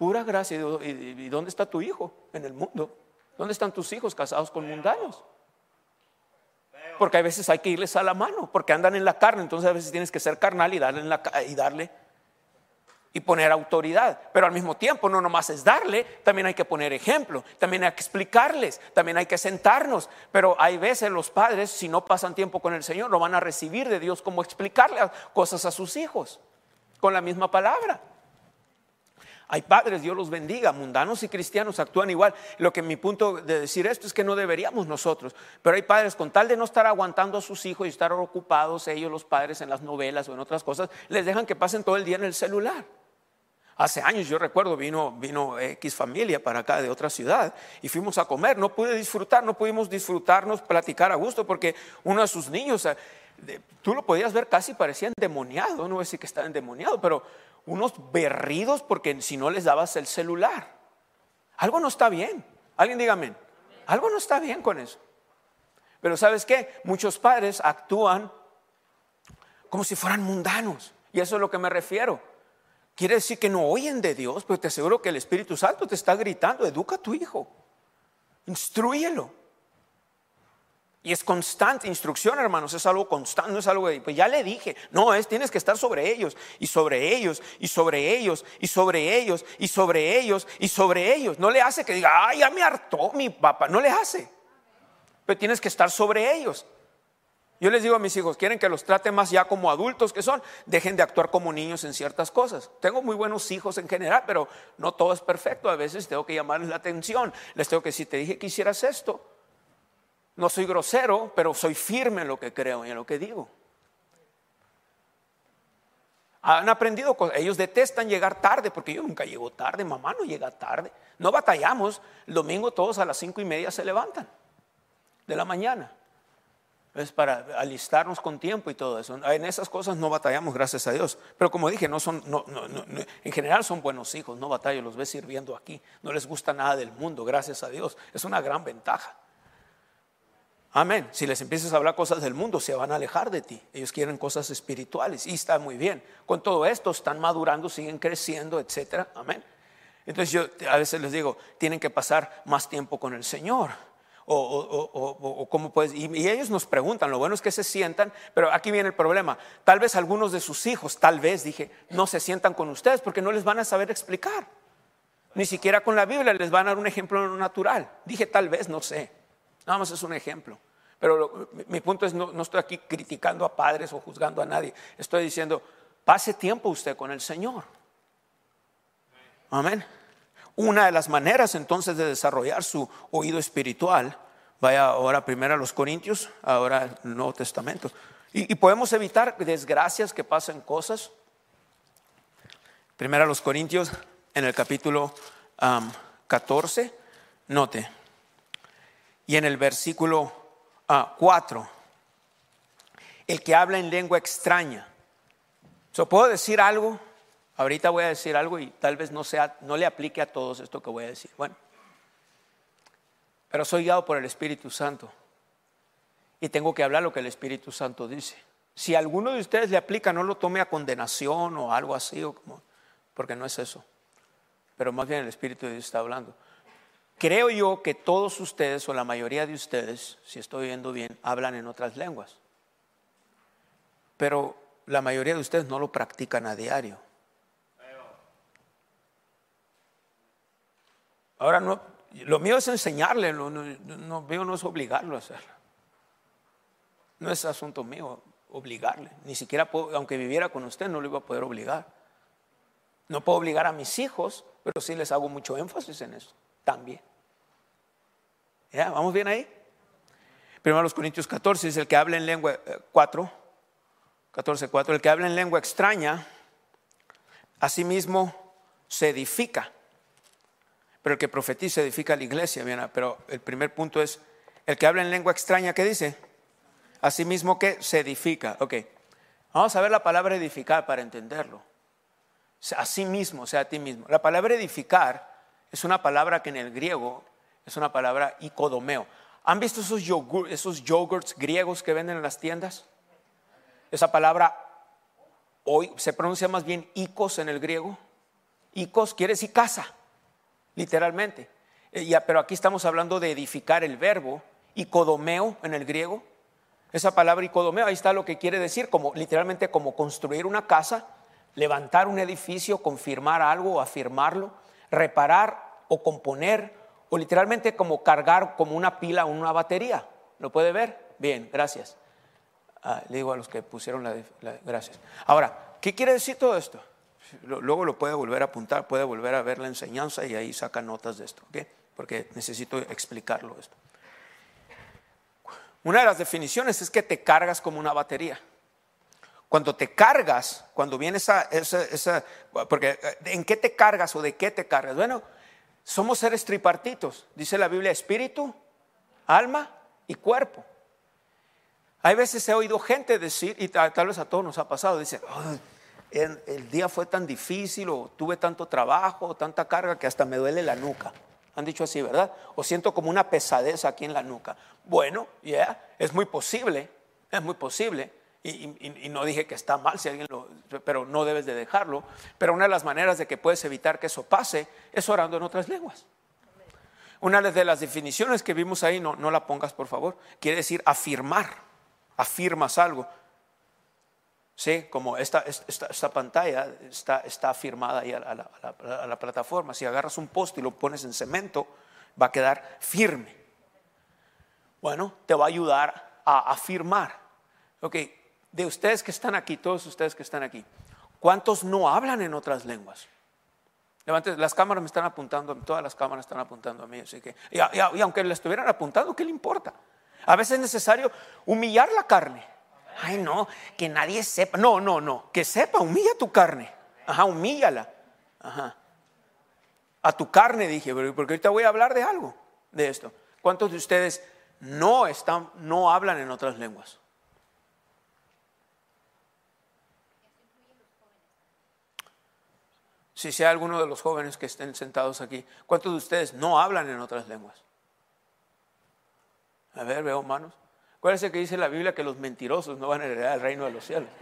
Speaker 3: Pura gracia. ¿Y dónde está tu hijo en el mundo? ¿Dónde están tus hijos casados con mundanos? Porque a veces hay que irles a la mano, porque andan en la carne. Entonces a veces tienes que ser carnal y darle y poner autoridad. Pero al mismo tiempo no nomás es darle, también hay que poner ejemplo, también hay que explicarles, también hay que sentarnos. Pero hay veces los padres, si no pasan tiempo con el Señor, no van a recibir de Dios cómo explicarle cosas a sus hijos con la misma palabra. Hay padres, Dios los bendiga, mundanos y cristianos actúan igual. Lo que mi punto de decir esto es que no deberíamos nosotros, pero hay padres con tal de no estar aguantando a sus hijos y estar ocupados ellos los padres en las novelas o en otras cosas, les dejan que pasen todo el día en el celular. Hace años yo recuerdo vino X familia para acá de otra ciudad y fuimos a comer. No pudimos disfrutarnos, platicar a gusto porque uno de sus niños, tú lo podías ver casi parecía endemoniado. No voy a decir que estaba endemoniado, pero unos berridos porque si no les dabas el celular. Algo no está bien. Alguien diga amén. Algo no está bien con eso. Pero ¿sabes qué? Muchos padres actúan como si fueran mundanos. Y eso es a lo que me refiero. Quiere decir que no oyen de Dios, pero te aseguro que el Espíritu Santo te está gritando: educa a tu hijo, instrúyelo. Y es constante instrucción, hermanos, es algo constante, no es algo de, pues ya le dije. No, tienes que estar sobre ellos, y sobre ellos, y sobre ellos, y sobre ellos, y sobre ellos, y sobre ellos. No le hace que diga, ay, ya me hartó mi papá, no le hace. Pero tienes que estar sobre ellos. Yo les digo a mis hijos, quieren que los trate más ya como adultos que son, dejen de actuar como niños en ciertas cosas. Tengo muy buenos hijos en general, pero no todo es perfecto. A veces tengo que llamarles la atención. Les tengo que decir, te dije que hicieras esto. No soy grosero, pero soy firme en lo que creo y en lo que digo. Han aprendido cosas. Ellos detestan llegar tarde, porque yo nunca llego tarde. Mamá no llega tarde. No batallamos. El domingo todos a las 5:30 se levantan de la mañana. Es para alistarnos con tiempo y todo eso. En esas cosas no batallamos, gracias a Dios. Pero como dije, en general son buenos hijos. No batallo, los ves sirviendo aquí. No les gusta nada del mundo, gracias a Dios. Es una gran ventaja. Amén. Si les empiezas a hablar cosas del mundo, se van a alejar de ti. Ellos quieren cosas espirituales y está muy bien. Con todo esto están madurando, siguen creciendo, etcétera. Amén. Entonces yo a veces les digo, tienen que pasar más tiempo con el Señor. O cómo puedes, y ellos nos preguntan, lo bueno es que se sientan, pero aquí viene el problema. Tal vez algunos de sus hijos, no se sientan con ustedes porque no les van a saber explicar. Ni siquiera con la Biblia les van a dar un ejemplo natural. Dije tal vez, no sé. Nada más es un ejemplo. Pero mi punto es, no estoy aquí criticando a padres o juzgando a nadie. Estoy diciendo, pase tiempo usted con el Señor. Amén. Una de las maneras entonces de desarrollar su oído espiritual, vaya ahora primero a los Corintios, ahora el Nuevo Testamento, y podemos evitar desgracias que pasen cosas. Primero a los Corintios en el capítulo 14, note, y en el versículo 4, el que habla en lengua extraña. ¿Puedo decir algo? Ahorita voy a decir algo y tal vez no le aplique a todos esto que voy a decir. Bueno, pero soy guiado por el Espíritu Santo y tengo que hablar lo que el Espíritu Santo dice. Si a alguno de ustedes le aplica, no lo tome a condenación o algo así, porque no es eso. Pero más bien el Espíritu de Dios está hablando. Creo yo que todos ustedes o la mayoría de ustedes, si estoy viendo bien, hablan en otras lenguas. Pero la mayoría de ustedes no lo practican a diario. Ahora lo mío es enseñarle, no es obligarlo a hacerlo. No es asunto mío obligarle. Ni siquiera aunque viviera con usted, no lo iba a poder obligar. No puedo obligar a mis hijos, pero sí les hago mucho énfasis en eso también. ¿Ya? ¿Vamos bien ahí? Primero los Corintios 14 dice: el que habla en lengua 14:4, el que habla en lengua extraña, asimismo se edifica. Pero el que profetiza edifica a la iglesia. Bien, pero el primer punto es, el que habla en lengua extraña, ¿qué dice? Asimismo que se edifica. Ok, vamos a ver la palabra edificar para entenderlo. Asimismo, o sea, a ti mismo. La palabra edificar es una palabra que en el griego es una palabra ikodomeo. ¿Han visto esos yogurts griegos que venden en las tiendas? Esa palabra hoy se pronuncia más bien ikos en el griego. Icos quiere decir casa, literalmente. Pero aquí estamos hablando de edificar el verbo. Icodomeo en el griego. Esa palabra icodomeo, ahí está lo que quiere decir, como literalmente como construir una casa, levantar un edificio, confirmar algo o afirmarlo, reparar o componer, o literalmente como cargar como una pila o una batería. ¿Lo puede ver? Bien, gracias. Le digo a los que pusieron gracias. Ahora, ¿qué quiere decir todo esto? Luego lo puede volver a apuntar, puede volver a ver la enseñanza y ahí saca notas de esto, ¿ok? Porque necesito explicarlo esto. Una de las definiciones es que te cargas como una batería. Cuando te cargas, cuando viene porque ¿en qué te cargas o de qué te cargas? Bueno, somos seres tripartitos, dice la Biblia, espíritu, alma y cuerpo. Hay veces he oído gente decir, y tal vez a todos nos ha pasado, dice, oh, el día fue tan difícil, o tuve tanto trabajo, o tanta carga que hasta me duele la nuca. Han dicho así, ¿verdad? O siento como una pesadez aquí en la nuca. Bueno, es muy posible, y no dije que está mal si alguien pero no debes de dejarlo. Pero una de las maneras de que puedes evitar que eso pase es orando en otras lenguas. Una de las definiciones que vimos ahí, no la pongas por favor, quiere decir afirmar, afirmas algo. Sí, como esta pantalla está afirmada ahí a la plataforma. Si agarras un poste y lo pones en cemento, va a quedar firme. Bueno, te va a ayudar a afirmar. Ok, de ustedes que están aquí, todos ustedes que están aquí, ¿cuántos no hablan en otras lenguas? Levanten, las cámaras me están apuntando, todas las cámaras están apuntando a mí, así que, y aunque le estuvieran apuntando, ¿qué le importa? A veces es necesario humillar la carne. Ay, no, que nadie sepa. No, que sepa, humilla tu carne. Ajá, humíllala. Ajá. A tu carne dije, porque ahorita voy a hablar de algo, de esto. ¿Cuántos de ustedes no hablan en otras lenguas? Si sea alguno de los jóvenes que estén sentados aquí, ¿cuántos de ustedes no hablan en otras lenguas? A ver, veo manos. ¿Cuál es el que dice la Biblia que los mentirosos no van a heredar el reino de los cielos?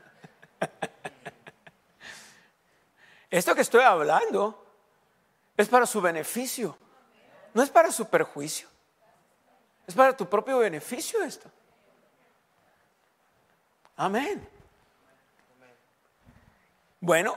Speaker 3: Esto que estoy hablando es para su beneficio, no es para su perjuicio, es para tu propio beneficio esto. Amén. Bueno,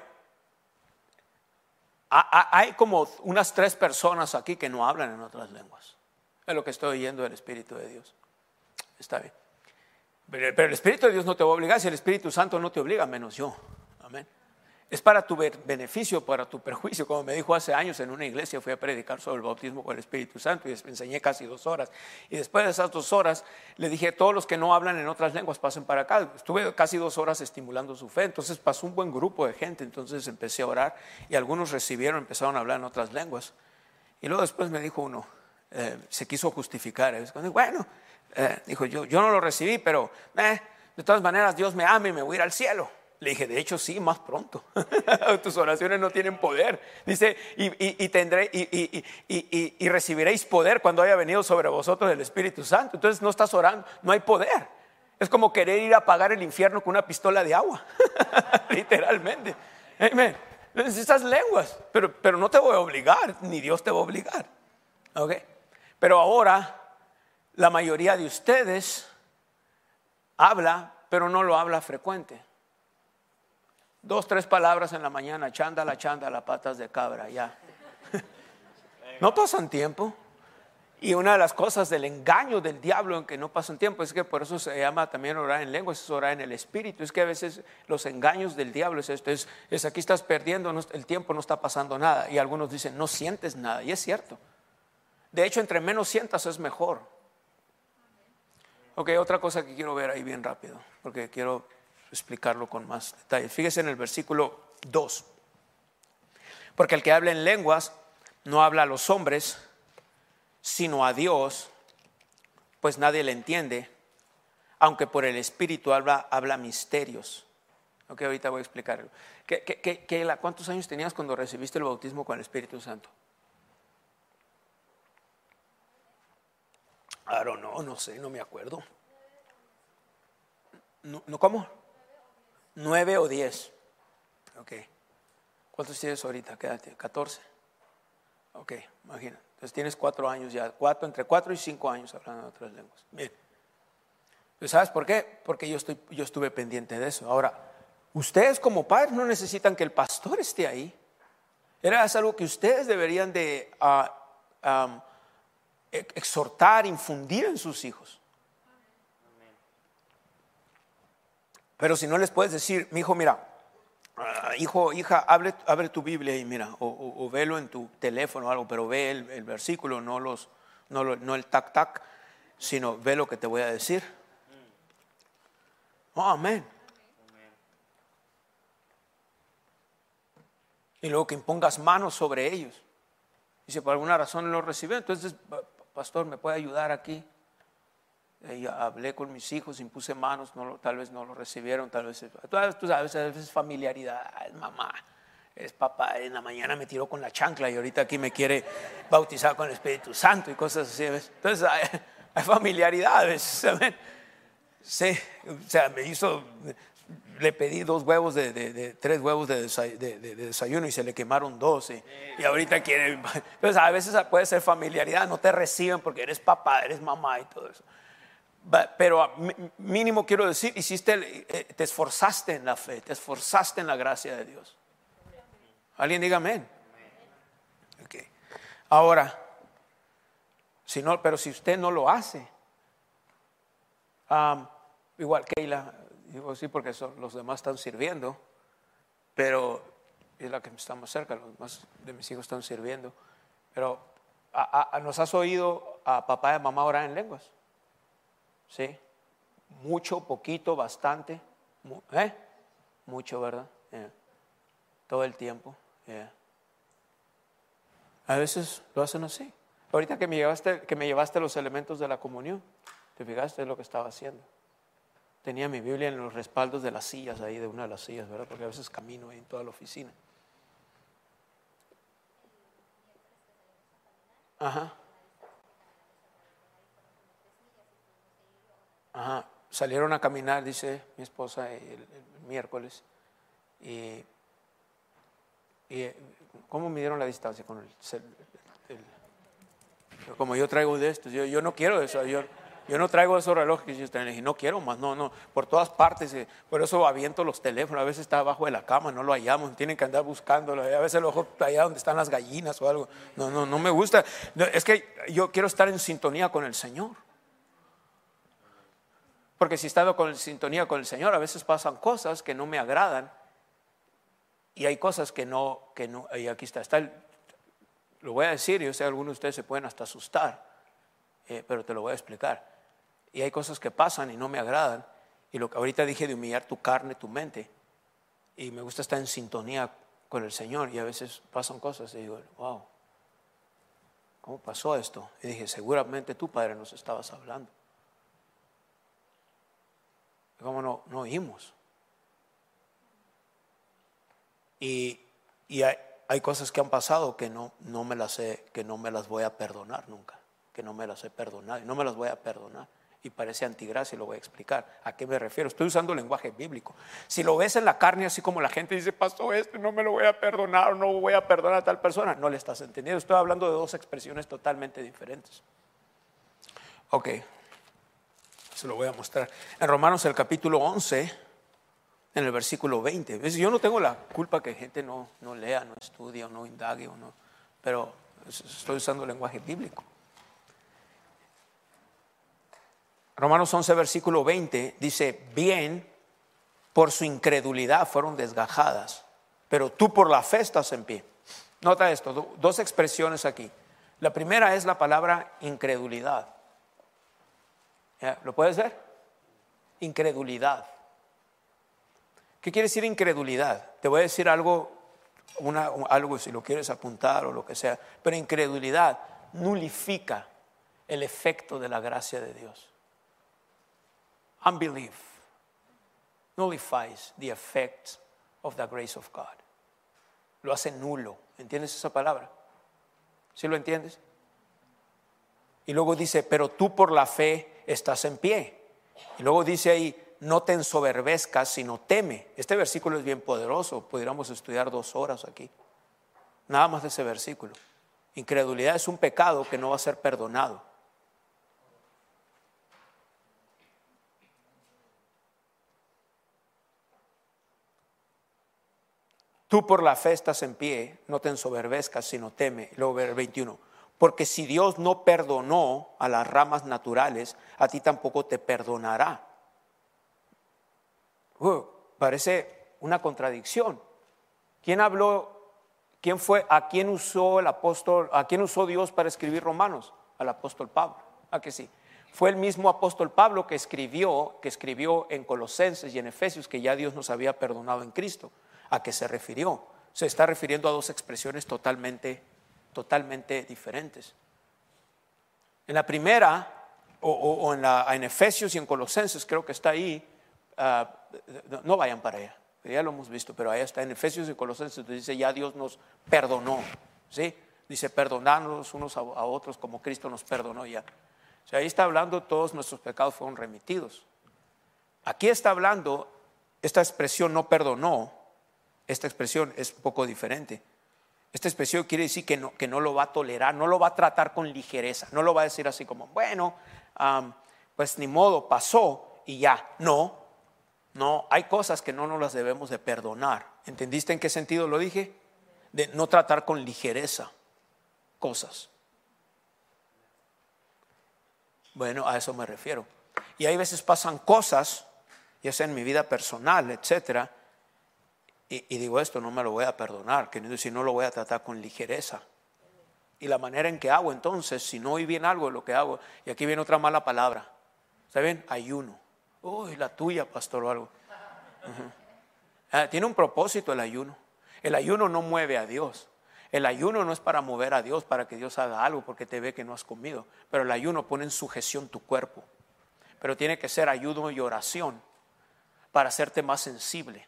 Speaker 3: hay como unas 3 personas aquí que no hablan en otras lenguas. Es lo que estoy oyendo del Espíritu de Dios. Está bien. Pero el Espíritu de Dios no te va a obligar. Si el Espíritu Santo no te obliga, menos yo. Amén. Es para tu beneficio, para tu perjuicio. Como me dijo hace años en una iglesia, fui a predicar sobre el bautismo con el Espíritu Santo y enseñé casi 2 horas. Y después de esas 2 horas le dije, todos los que no hablan en otras lenguas pasen para acá. Estuve casi 2 horas estimulando su fe. Entonces pasó un buen grupo de gente. Entonces empecé a orar y algunos recibieron, empezaron a hablar en otras lenguas. Y luego después me dijo uno, se quiso justificar. Bueno, dijo, yo no lo recibí, pero de todas maneras Dios me ama y me voy a ir al cielo. Le dije, de hecho sí, más pronto. Tus oraciones no tienen poder. Dice, y recibiréis poder cuando haya venido sobre vosotros el Espíritu Santo. Entonces no estás orando, no hay poder. Es como querer ir a apagar el infierno con una pistola de agua. Literalmente. Amén. Necesitas lenguas, pero no te voy a obligar, ni Dios te va a obligar. Okay. Pero ahora la mayoría de ustedes habla, pero no lo habla frecuente. 2, 3 palabras en la mañana, chándala, patas de cabra, ya. No pasan tiempo. Y una de las cosas del engaño del diablo en que no pasan tiempo es que por eso se llama también orar en lenguas, es orar en el Espíritu. Es que a veces los engaños del diablo es esto, es aquí estás perdiendo el tiempo, no está pasando nada. Y algunos dicen, no sientes nada, y es cierto. De hecho, entre menos sientas es mejor. Ok, otra cosa que quiero ver ahí bien rápido, porque quiero explicarlo con más detalle. Fíjese en el versículo 2. Porque el que habla en lenguas no habla a los hombres, sino a Dios, pues nadie le entiende, aunque por el Espíritu habla misterios. Ok, ahorita voy a explicarlo. ¿Cuántos años tenías cuando recibiste el bautismo con el Espíritu Santo? No sé, no me acuerdo. ¿Cómo? 9 o 10. Ok. ¿Cuántos tienes ahorita? Quédate, 14. Ok, imagina. Entonces tienes 4 años ya, entre 4 y 5 años hablando otras lenguas. Bien. ¿Sabes por qué? Porque yo estuve pendiente de eso. Ahora, ustedes como padres no necesitan que el pastor esté ahí. Es algo que ustedes deberían de exhortar, infundir en sus hijos. Pero si no les puedes decir, mi hijo, mira, hijo, hija, abre tu Biblia y mira, o velo en tu teléfono o algo, pero ve el versículo, no el tac, sino ve lo que te voy a decir. Oh, amén. Y luego que impongas manos sobre ellos. Y si por alguna razón no lo reciben, entonces, pastor, ¿me puede ayudar aquí? Y hablé con mis hijos, impuse manos, tal vez no lo recibieron, tal vez, tú sabes, a veces familiaridad, es mamá, es papá, en la mañana me tiró con la chancla y ahorita aquí me quiere bautizar con el Espíritu Santo y cosas así, ¿ves? Entonces hay familiaridad a veces, ¿saben? Sí, o sea, le pedí 3 huevos de desayuno y se le quemaron 2 y ahorita quiere. Entonces a veces puede ser familiaridad, no te reciben porque eres papá, eres mamá y todo eso. Pero mínimo quiero decir, te esforzaste en la fe, te esforzaste en la gracia de Dios. Alguien diga amén. Okay. Ahora, pero si usted no lo hace, igual Keila, digo sí porque los demás están sirviendo, pero es la que está más cerca, los demás de mis hijos están sirviendo. Pero ¿nos has oído a papá y a mamá orar en lenguas? Sí, mucho, poquito, bastante, mucho, ¿verdad? Yeah. Todo el tiempo. Yeah. A veces lo hacen así. Ahorita que me llevaste los elementos de la comunión, ¿te fijaste en lo que estaba haciendo? Tenía mi Biblia en los respaldos de las sillas, ahí de una de las sillas, ¿verdad? Porque a veces camino ahí en toda la oficina. Ajá. Ajá. Salieron a caminar, dice mi esposa, el miércoles. Y ¿cómo midieron la distancia con como yo traigo de estos? Yo no quiero eso. Yo no traigo esos relojes. Yo dije, no quiero más. No. Por todas partes. Por eso aviento los teléfonos. A veces está abajo de la cama, no lo hallamos. Tienen que andar buscándolo. A veces lo dejo allá donde están las gallinas o algo. No me gusta. Es que yo quiero estar en sintonía con el Señor. Porque si he estado en sintonía con el Señor, a veces pasan cosas que no me agradan. Y hay cosas que no, y aquí está lo voy a decir, yo sé que algunos de ustedes se pueden hasta asustar, pero te lo voy a explicar. Y hay cosas que pasan y no me agradan. Y lo que ahorita dije de humillar tu carne, tu mente. Y me gusta estar en sintonía con el Señor. Y a veces pasan cosas y digo, wow, ¿cómo pasó esto? Y dije, seguramente tú, Padre, nos estabas hablando. ¿Cómo no oímos? Y hay cosas que han pasado que no me las voy a perdonar nunca, que no me las he perdonado y no me las voy a perdonar. Y parece antigracia y lo voy a explicar. ¿A qué me refiero? Estoy usando lenguaje bíblico. Si lo ves en la carne, así como la gente dice, pasó esto, no me lo voy a perdonar o no voy a perdonar a tal persona, no le estás entendiendo. Estoy hablando de 2 expresiones totalmente diferentes. Ok, se lo voy a mostrar. En Romanos el capítulo 11, en el versículo 20. Yo no tengo la culpa que gente no lea, no estudie o no indague, pero estoy usando lenguaje bíblico. Romanos 11, versículo 20 dice, bien, por su incredulidad fueron desgajadas, pero tú por la fe estás en pie. Nota esto, 2 expresiones aquí. La primera es la palabra incredulidad. ¿Lo puedes ver? Incredulidad. ¿Qué quiere decir incredulidad? Te voy a decir algo si lo quieres apuntar o lo que sea, pero incredulidad nulifica el efecto de la gracia de Dios. Unbelief nullifies the effect of the grace of God. Lo hace nulo. ¿Entiendes esa palabra? ¿Sí lo entiendes? Y luego dice, pero tú por la fe estás en pie. Y luego dice ahí, no te ensoberbezcas, sino teme. Este versículo es bien poderoso, pudiéramos estudiar 2 horas aquí. Nada más de ese versículo. Incredulidad es un pecado que no va a ser perdonado. Tú por la fe estás en pie, no te ensoberbezcas, sino teme. Luego ver el 21. Porque si Dios no perdonó a las ramas naturales, a ti tampoco te perdonará. Parece una contradicción. ¿Quién habló? ¿Quién fue? ¿A quién usó el apóstol? ¿A quién usó Dios para escribir Romanos? Al apóstol Pablo. ¿A que sí? Fue el mismo apóstol Pablo que escribió en Colosenses y en Efesios que ya Dios nos había perdonado en Cristo. ¿A qué se refirió? Se está refiriendo a 2 expresiones totalmente diferentes. En la primera, en Efesios y en Colosenses, creo que está ahí. No vayan para allá, ya lo hemos visto, pero ahí está en Efesios y Colosenses, dice ya Dios nos perdonó, ¿sí? Dice perdonarnos unos a otros como Cristo nos perdonó ya. O sea, ahí está hablando todos nuestros pecados fueron remitidos. Aquí está hablando, esta expresión no perdonó, esta expresión es un poco diferente. Esta expresión quiere decir que no lo va a tolerar, no lo va a tratar con ligereza, no lo va a decir así como, bueno, pues ni modo, pasó y ya. No, hay cosas que no nos las debemos de perdonar. ¿Entendiste en qué sentido lo dije? De no tratar con ligereza cosas. Bueno, a eso me refiero. Y hay veces pasan cosas, ya sea en mi vida personal, etcétera, y digo esto no me lo voy a perdonar, queriendo decir no lo voy a tratar con ligereza. Y la manera en que hago entonces, si no oí bien algo de lo que hago, y aquí viene otra mala palabra, ¿saben? Ayuno. Uy, la tuya, pastor, o algo. Tiene un propósito el ayuno. El ayuno no mueve a Dios. El ayuno no es para mover a Dios, para que Dios haga algo porque te ve que no has comido. Pero el ayuno pone en sujeción tu cuerpo. Pero tiene que ser ayuno y oración para hacerte más sensible.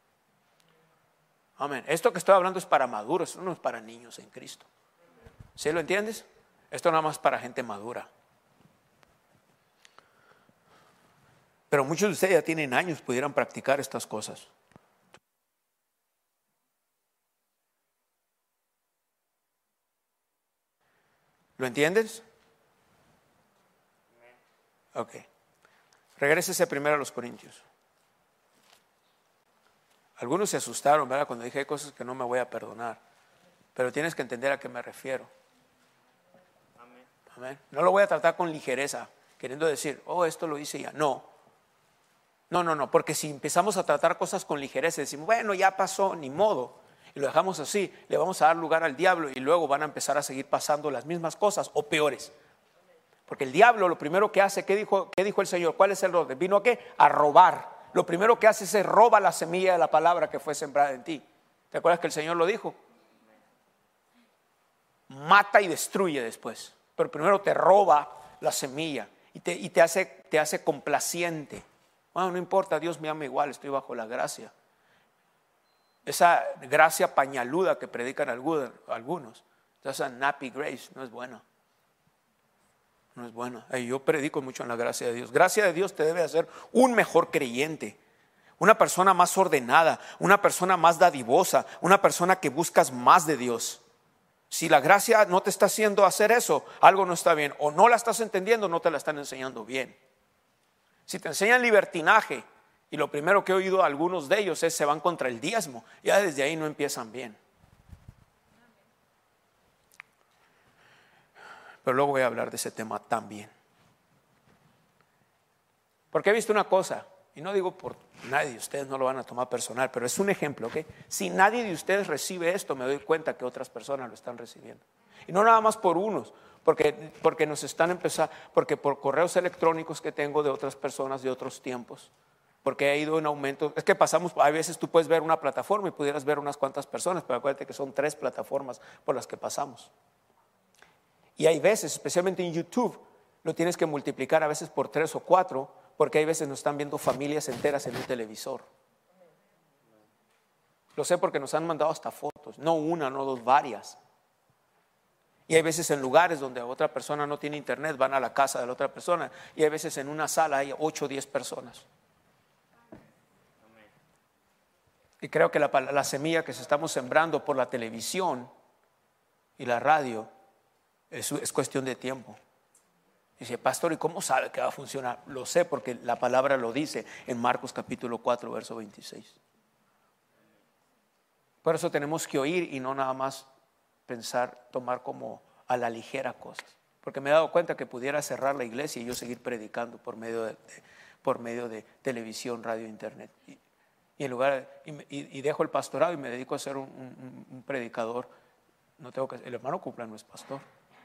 Speaker 3: Amén. Esto que estoy hablando es para maduros, no es para niños en Cristo. ¿Sí lo entiendes? Esto nada más es para gente madura. Pero muchos de ustedes ya tienen años, pudieran practicar estas cosas. ¿Lo entiendes? Ok. Regrésese primero a los Corintios. Algunos se asustaron, ¿verdad? Cuando dije hay cosas que no me voy a perdonar. Pero tienes que entender a qué me refiero. Amén. No lo voy a tratar con ligereza, queriendo decir, esto lo hice ya. No, porque si empezamos a tratar cosas con ligereza, decimos, bueno, ya pasó, ni modo, y lo dejamos así, le vamos a dar lugar al diablo y luego van a empezar a seguir pasando las mismas cosas o peores. Porque el diablo lo primero que hace, ¿qué dijo el Señor? ¿Cuál es el orden? ¿Vino a qué? A robar. Lo primero que hace es roba la semilla de la palabra que fue sembrada en ti. ¿Te acuerdas que el Señor lo dijo? Mata y destruye después, pero primero te roba la semilla y te hace complaciente. Bueno, no importa, Dios me ama igual, estoy bajo la gracia. Esa gracia pañaluda que predican algunos, esa nappy grace, no es buena. No es buena. Yo predico mucho en la gracia de Dios. Gracia de Dios te debe hacer un mejor creyente, una persona más ordenada, una persona más dadivosa, una persona que buscas más de Dios. Si la gracia no te está haciendo hacer eso, algo no está bien. O no la estás entendiendo, no te la están enseñando bien. Si te enseñan libertinaje, y lo primero que he oído a algunos de ellos es se van contra el diezmo, ya desde ahí no empiezan bien. Pero luego voy a hablar de ese tema también. Porque he visto una cosa, y no digo por nadie de ustedes, no lo van a tomar personal, pero es un ejemplo, ¿ok? Si nadie de ustedes recibe esto, me doy cuenta que otras personas lo están recibiendo. Y no nada más por unos, porque nos están empezando, porque por correos electrónicos que tengo de otras personas de otros tiempos, porque ha ido en aumento. Es que pasamos, a veces tú puedes ver una plataforma y pudieras ver unas cuantas personas, pero acuérdate que son 3 plataformas por las que pasamos. Y hay veces, especialmente en YouTube, lo tienes que multiplicar a veces por 3 o 4, porque hay veces nos están viendo familias enteras en un televisor. Lo sé porque nos han mandado hasta fotos, no una, no 2, varias. Y hay veces en lugares donde otra persona no tiene internet, van a la casa de la otra persona. Y hay veces en una sala hay 8 o 10 personas. Y creo que la semilla que se estamos sembrando por la televisión y la radio es cuestión de tiempo. Dice, pastor, ¿y cómo sabe que va a funcionar? Lo sé porque la palabra lo dice en Marcos capítulo 4, verso 26. Por eso tenemos que oír y no nada más pensar, tomar como a la ligera cosas. Porque me he dado cuenta que pudiera cerrar la iglesia y yo seguir predicando por medio de televisión, radio, internet. Y en lugar y dejo el pastorado y me dedico a ser un predicador. No tengo que, el hermano Cupla no es pastor.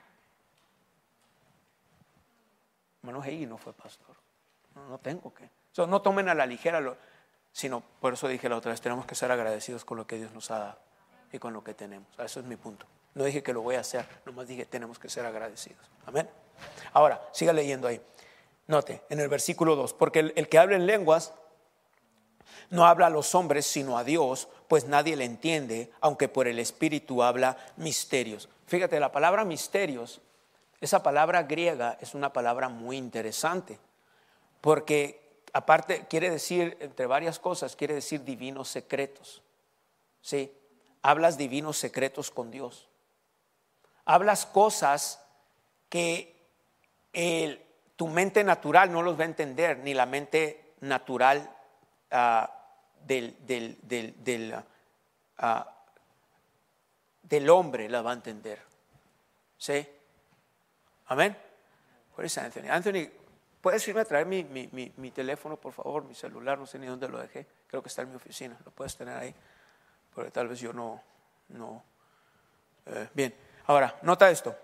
Speaker 3: Hermano Hegui no fue pastor. No tengo que. No tomen a la ligera, sino por eso dije la otra vez, tenemos que ser agradecidos con lo que Dios nos ha dado y con lo que tenemos. Eso es mi punto. No dije que lo voy a hacer, nomás dije tenemos que ser agradecidos. Amén. Ahora, siga leyendo ahí. Note, en el versículo 2, porque el que habla en lenguas no habla a los hombres sino a Dios, pues nadie le entiende, aunque por el Espíritu habla misterios. Fíjate, la palabra misterios, esa palabra griega es una palabra muy interesante, porque aparte quiere decir, entre varias cosas, quiere decir divinos secretos. ¿Sí? Hablas divinos secretos con Dios. Hablas cosas que tu mente natural no los va a entender, ni la mente natural del hombre la va a entender. ¿Sí? Amén. Por eso, Anthony, ¿puedes irme a traer mi teléfono, por favor? Mi celular, no sé ni dónde lo dejé. Creo que está en mi oficina. Lo puedes tener ahí, porque tal vez yo no. Bien, ahora, nota esto.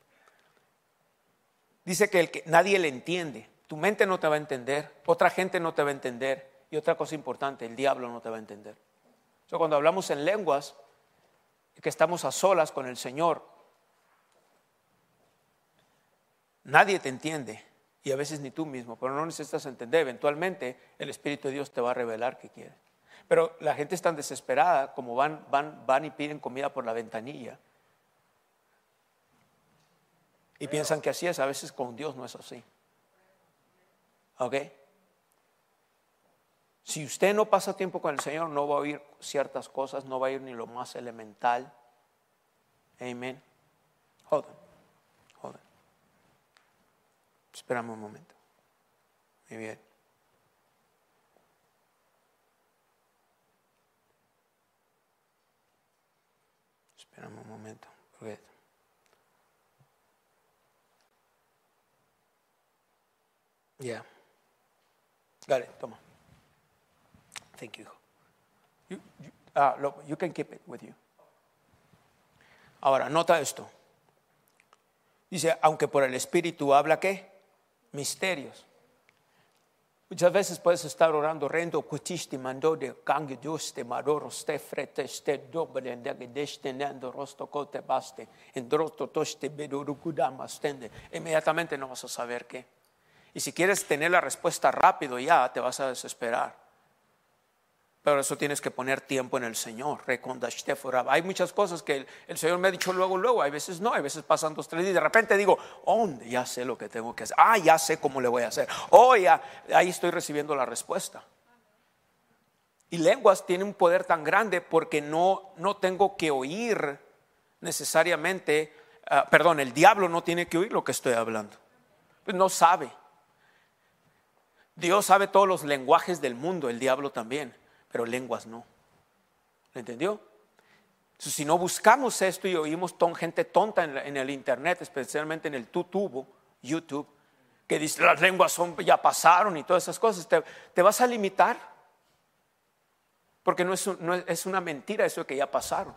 Speaker 3: Dice que nadie le entiende. Tu mente no te va a entender, otra gente no te va a entender, y otra cosa importante, el diablo no te va a entender. Cuando hablamos en lenguas, que estamos a solas con el Señor, nadie te entiende, y a veces ni tú mismo, pero no necesitas entender. Eventualmente el Espíritu de Dios te va a revelar qué quiere. Pero la gente es tan desesperada como van y piden comida por la ventanilla. Y piensan que así es. A veces con Dios no es así. ¿Ok? Si usted no pasa tiempo con el Señor, no va a oír ciertas cosas, no va a oír ni lo más elemental. Amén. Hold on. Espérame un momento. Muy bien. Espérame un momento. Yeah. Got it. Toma. Thank you. You can keep it with you. Ahora, nota esto. Dice, aunque por el Espíritu habla, ¿qué? Misterios. Muchas veces puedes estar orando, rendo kutisti mando de kangi juste madoro ste frete ste doble ndege deste nendo rosto kote baste endroto toste bedurukudama stende. Inmediatamente no vas a saber qué. Y si quieres tener la respuesta rápido, ya te vas a desesperar. Pero eso tienes que poner tiempo en el Señor. Hay muchas cosas que el Señor me ha dicho luego. Hay veces no, hay veces pasan 2, 3 días. De repente digo, ya sé lo que tengo que hacer. Ya sé cómo le voy a hacer. Ya, ahí estoy recibiendo la respuesta. Y lenguas tienen un poder tan grande porque no tengo que oír necesariamente. El diablo no tiene que oír lo que estoy hablando. Pues no sabe. Dios sabe todos los lenguajes del mundo, el diablo también. Pero lenguas no. ¿Le entendió? Entonces, si no buscamos esto y oímos gente tonta en el internet, especialmente en el YouTube, que dice las lenguas ya pasaron y todas esas cosas, te vas a limitar. Porque no es una mentira eso de que ya pasaron.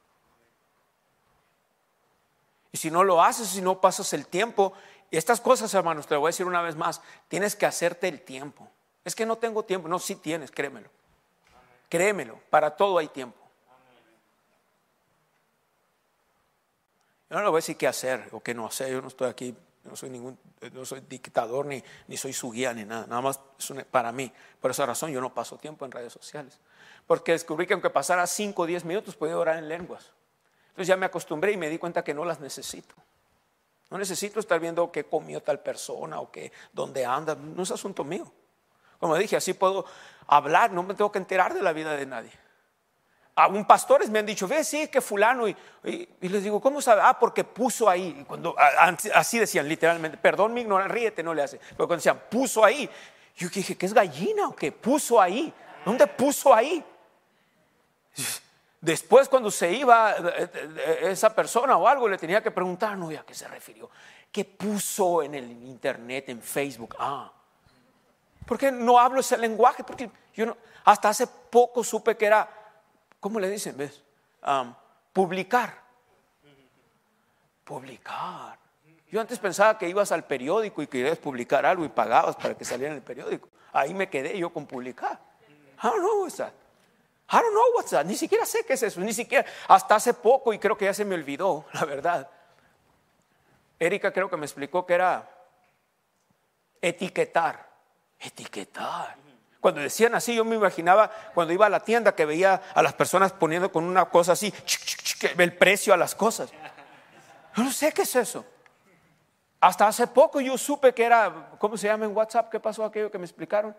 Speaker 3: Y si no lo haces, si no pasas el tiempo, y estas cosas, hermanos, te lo voy a decir una vez más, tienes que hacerte el tiempo. Es que no tengo tiempo. No, sí tienes, créemelo. Créemelo, para todo hay tiempo. Yo no le voy a decir qué hacer o qué no hacer. Yo no estoy aquí, no soy dictador ni soy su guía ni nada. Nada más para mí. Por esa razón yo no paso tiempo en redes sociales. Porque descubrí que aunque pasara 5 o 10 minutos podía orar en lenguas. Entonces ya me acostumbré y me di cuenta que no las necesito. No necesito estar viendo qué comió tal persona o dónde anda. No es asunto mío. Como dije, así puedo hablar, no me tengo que enterar de la vida de nadie. A un pastores me han dicho, ve, sí, que fulano. Y les digo, ¿cómo sabe? Porque puso ahí. Y cuando, así decían literalmente, perdón mi ignorancia, ríete, no le hace. Pero cuando decían, puso ahí. Yo dije, ¿qué es gallina o qué? Puso ahí. ¿Dónde puso ahí? Después cuando se iba esa persona o algo, le tenía que preguntar, no, ¿a qué se refirió? ¿Qué puso en el internet, en Facebook? ¿Por qué no hablo ese lenguaje? Porque yo no, hasta hace poco supe que era, ¿cómo le dicen? ¿Ves? Publicar. Publicar. Yo antes pensaba que ibas al periódico y querías publicar algo y pagabas para que saliera en el periódico. Ahí me quedé yo con publicar. I don't know what's that. I don't know what's that. Ni siquiera sé qué es eso. Ni siquiera, hasta hace poco, y creo que ya se me olvidó, la verdad. Erika creo que me explicó que era etiquetar. Etiquetar. Cuando decían así, yo me imaginaba cuando iba a la tienda que veía a las personas poniendo con una cosa así el precio a las cosas. Yo no sé qué es eso. Hasta hace poco yo supe que era, ¿cómo se llama en WhatsApp? ¿Qué pasó aquello que me explicaron?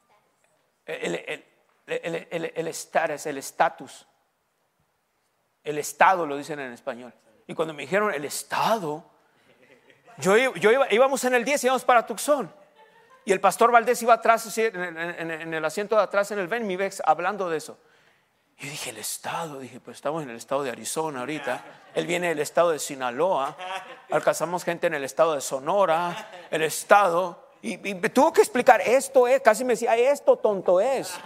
Speaker 3: El estatus. El estado lo dicen en español. Y cuando me dijeron el estado, íbamos en el 10, íbamos para Tucson. Y el pastor Valdés iba atrás, en el asiento de atrás en el Ven, mi Vex, hablando de eso. Y dije, el estado, dije, pues estamos en el estado de Arizona ahorita. Él viene del estado de Sinaloa. Alcanzamos gente en el estado de Sonora, el estado. Y me tuvo que explicar, esto es, casi me decía, esto tonto es.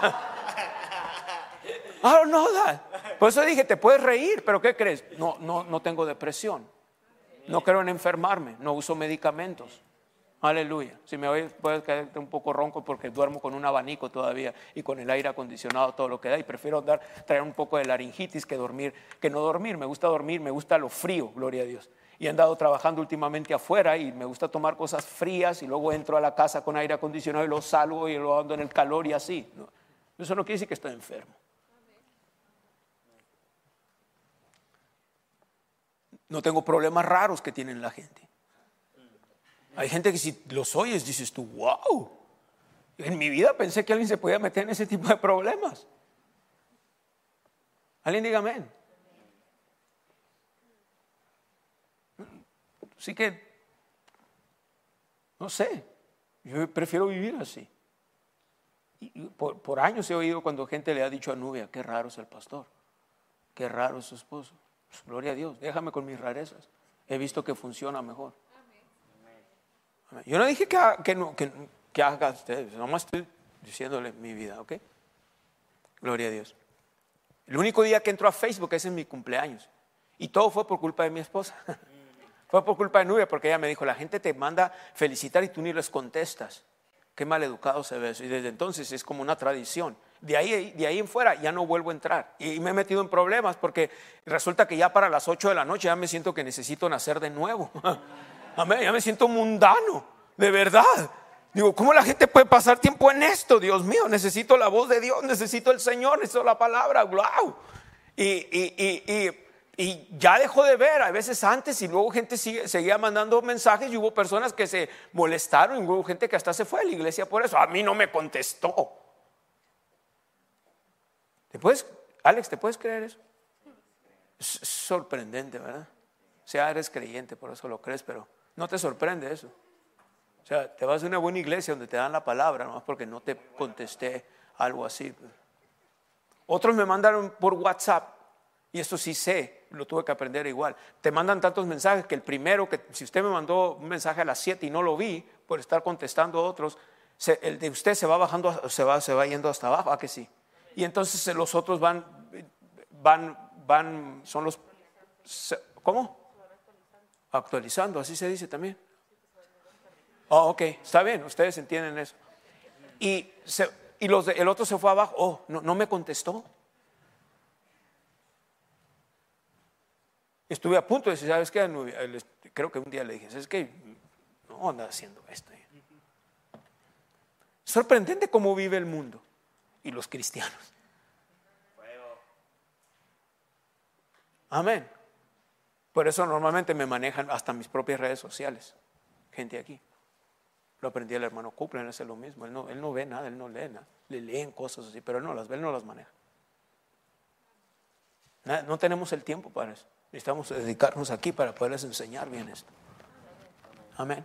Speaker 3: I don't know that. Por eso dije, te puedes reír, pero ¿qué crees? No tengo depresión. No creo en enfermarme, no uso medicamentos. Aleluya. Si me oyes, puedes quedarte un poco ronco porque duermo con un abanico todavía y con el aire acondicionado, todo lo que da. Y prefiero traer un poco de laringitis que no dormir. Me gusta dormir, me gusta lo frío, gloria a Dios. Y he andado trabajando últimamente afuera y me gusta tomar cosas frías y luego entro a la casa con aire acondicionado y lo salgo y lo ando en el calor y así. ¿No? Eso no quiere decir que estoy enfermo. No tengo problemas raros que tienen la gente. Hay gente que si los oyes dices tú, wow. En mi vida pensé que alguien se podía meter en ese tipo de problemas. Alguien diga amén. Así que, no sé, yo prefiero vivir así. Y por años he oído cuando gente le ha dicho a Nubia, qué raro es el pastor, qué raro es su esposo. Pues, gloria a Dios, déjame con mis rarezas. He visto que funciona mejor. Yo no dije que haga ustedes, nomás estoy diciéndole mi vida, ¿ok? Gloria a Dios. El único día que entro a Facebook es en mi cumpleaños. Y todo fue por culpa de mi esposa. Fue por culpa de Nubia, porque ella me dijo, la gente te manda felicitar y tú ni les contestas. Qué mal educado se ve eso. Y desde entonces es como una tradición. De ahí en fuera ya no vuelvo a entrar. Y me he metido en problemas porque resulta que ya para las 8 de la noche ya me siento que necesito nacer de nuevo. Amén, ya me siento mundano, de verdad. Digo, ¿cómo la gente puede pasar tiempo en esto? Dios mío, necesito la voz de Dios, necesito el Señor, necesito la palabra. ¡Wow! Y ya dejó de ver, a veces antes, y luego gente seguía mandando mensajes y hubo personas que se molestaron y hubo gente que hasta se fue a la iglesia por eso. A mí no me contestó. Alex, ¿te puedes creer eso? Es sorprendente, ¿verdad? O sea, eres creyente, por eso lo crees, pero no te sorprende eso. O sea, te vas a una buena iglesia donde te dan la palabra, nomás porque no te contesté algo así. Otros me mandaron por WhatsApp, y esto sí sé, lo tuve que aprender igual. Te mandan tantos mensajes que el primero, que si usted me mandó un mensaje a las 7 y no lo vi, por estar contestando a otros, el de usted se va bajando, se va yendo hasta abajo, ¿a que sí? Y entonces los otros son los, ¿cómo? Actualizando, así se dice también. Oh, ok, está bien, ustedes entienden eso. Y el otro se fue abajo, oh, no me contestó. Estuve a punto de decir, ¿sabes qué? Creo que un día le dije, ¿sabes qué? No anda haciendo esto. Sorprendente cómo vive el mundo y los cristianos. Amén. Por eso normalmente me manejan hasta mis propias redes sociales. Gente aquí. Lo aprendí el hermano Cooper, él hace lo mismo. Él no ve nada, él no lee nada. Le leen cosas así, pero él no las ve, él no las maneja. No tenemos el tiempo para eso. Necesitamos dedicarnos aquí para poderles enseñar bien esto. Amén.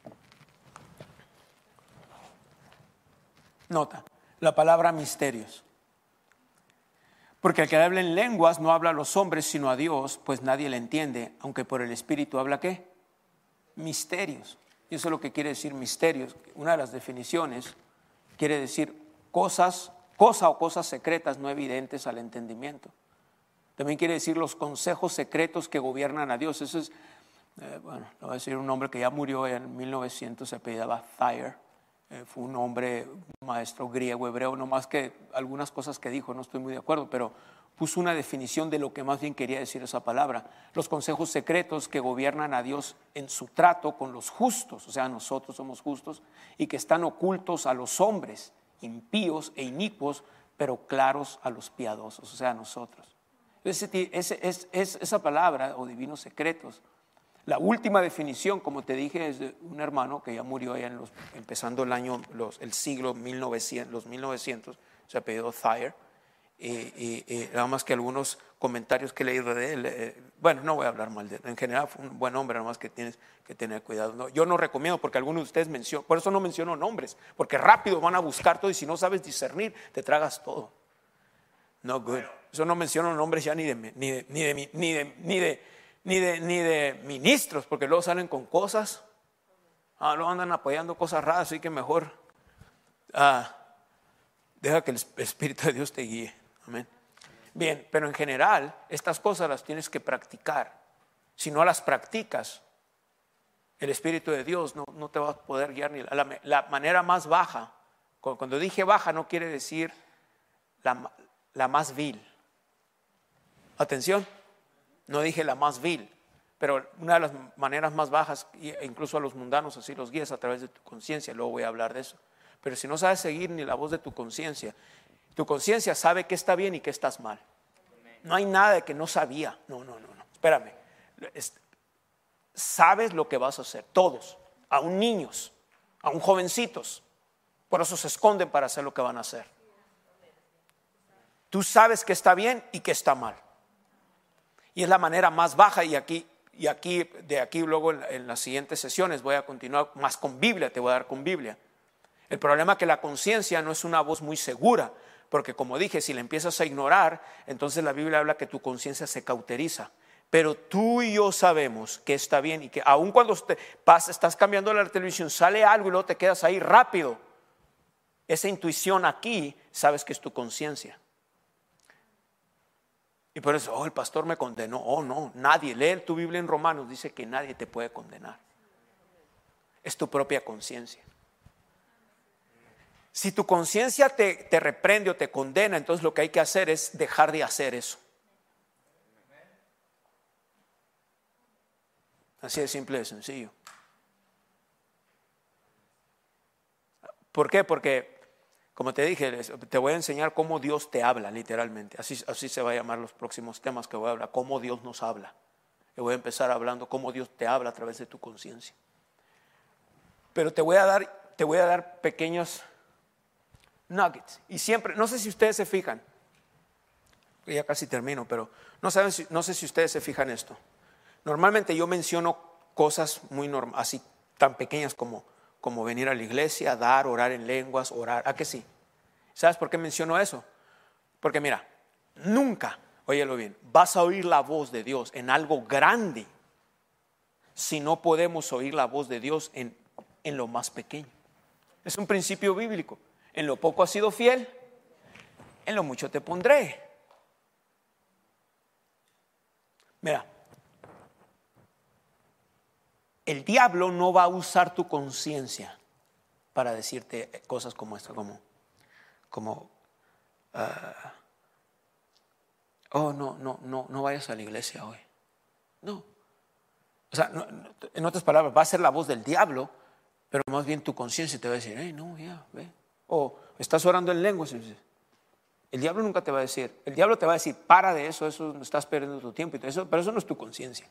Speaker 3: Nota, la palabra misterios. Porque el que habla en lenguas no habla a los hombres sino a Dios, pues nadie le entiende, aunque por el Espíritu habla ¿qué? Misterios. Y eso es lo que quiere decir misterios. Una de las definiciones quiere decir cosa o cosas secretas no evidentes al entendimiento. También quiere decir los consejos secretos que gobiernan a Dios. Eso es, bueno, le voy a decir un hombre que ya murió en 1900, se apellidaba Thayer. Fue un hombre, un maestro griego, hebreo, no más que algunas cosas que dijo, no estoy muy de acuerdo, pero puso una definición de lo que más bien quería decir esa palabra. Los consejos secretos que gobiernan a Dios en su trato con los justos, o sea, nosotros somos justos, y que están ocultos a los hombres, impíos e inicuos, pero claros a los piadosos, o sea, a nosotros. Esa palabra, o divinos secretos, la última definición, como te dije, es de un hermano que ya murió ya empezando el siglo 1900, se apellidó Thayer, y nada más que algunos comentarios que he leído de él, bueno, no voy a hablar mal de él, en general fue un buen hombre, nada más que tienes que tener cuidado. No, yo no recomiendo, porque algunos de ustedes mencionan, por eso no menciono nombres, porque rápido van a buscar todo y si no sabes discernir, te tragas todo. No good. Eso no menciono nombres ya ni de ministros, porque luego salen con cosas, luego andan apoyando cosas raras, así que mejor deja que el Espíritu de Dios te guíe. Amén. Bien, pero en general estas cosas las tienes que practicar. Si no las practicas, el Espíritu de Dios no te va a poder guiar ni la manera más baja. Cuando dije baja no quiere decir la más vil. Atención, no dije la más vil, pero una de las maneras más bajas, e incluso a los mundanos así los guías a través de tu conciencia, luego voy a hablar de eso. Pero si no sabes seguir ni la voz de tu conciencia sabe que está bien y que estás mal. No hay nada de que no sabía. No, espérame. Sabes lo que vas a hacer, todos, aún niños, aún jovencitos. Por eso se esconden para hacer lo que van a hacer. Tú sabes que está bien y que está mal. Y es la manera más baja, y de aquí luego en las siguientes sesiones voy a continuar más con Biblia, te voy a dar con Biblia. El problema es que la conciencia no es una voz muy segura, porque como dije, si la empiezas a ignorar, entonces la Biblia habla que tu conciencia se cauteriza. Pero tú y yo sabemos que está bien y que aun cuando estás cambiando la televisión, sale algo y luego te quedas ahí rápido. Esa intuición aquí, sabes que es tu conciencia. Y por eso, el pastor me condenó. No, nadie. Lee tu Biblia en Romanos, dice que nadie te puede condenar. Es tu propia conciencia. Si tu conciencia te reprende o te condena, entonces lo que hay que hacer es dejar de hacer eso. Así de simple y de sencillo. ¿Por qué? Porque, como te dije, te voy a enseñar cómo Dios te habla, literalmente. Así se va a llamar los próximos temas que voy a hablar. Cómo Dios nos habla. Y voy a empezar hablando cómo Dios te habla a través de tu conciencia. Pero te voy a dar pequeños nuggets. Y siempre, no sé si ustedes se fijan, ya casi termino, pero no sé si ustedes se fijan esto. Normalmente yo menciono cosas muy normales, así tan pequeñas como venir a la iglesia, dar, orar en lenguas, orar. ¿A que sí? ¿Sabes por qué menciono eso? Porque mira, nunca, óyelo bien, vas a oír la voz de Dios en algo grande si no podemos oír la voz de Dios en lo más pequeño. Es un principio bíblico. En lo poco has sido fiel, en lo mucho te pondré. Mira, el diablo no va a usar tu conciencia para decirte cosas como esta, no vayas a la iglesia hoy. No. O sea, en otras palabras, va a ser la voz del diablo, pero más bien tu conciencia te va a decir, ve. O estás orando en lenguas. El diablo nunca te va a decir, el diablo te va a decir, para de eso estás perdiendo tu tiempo. Pero eso no es tu conciencia.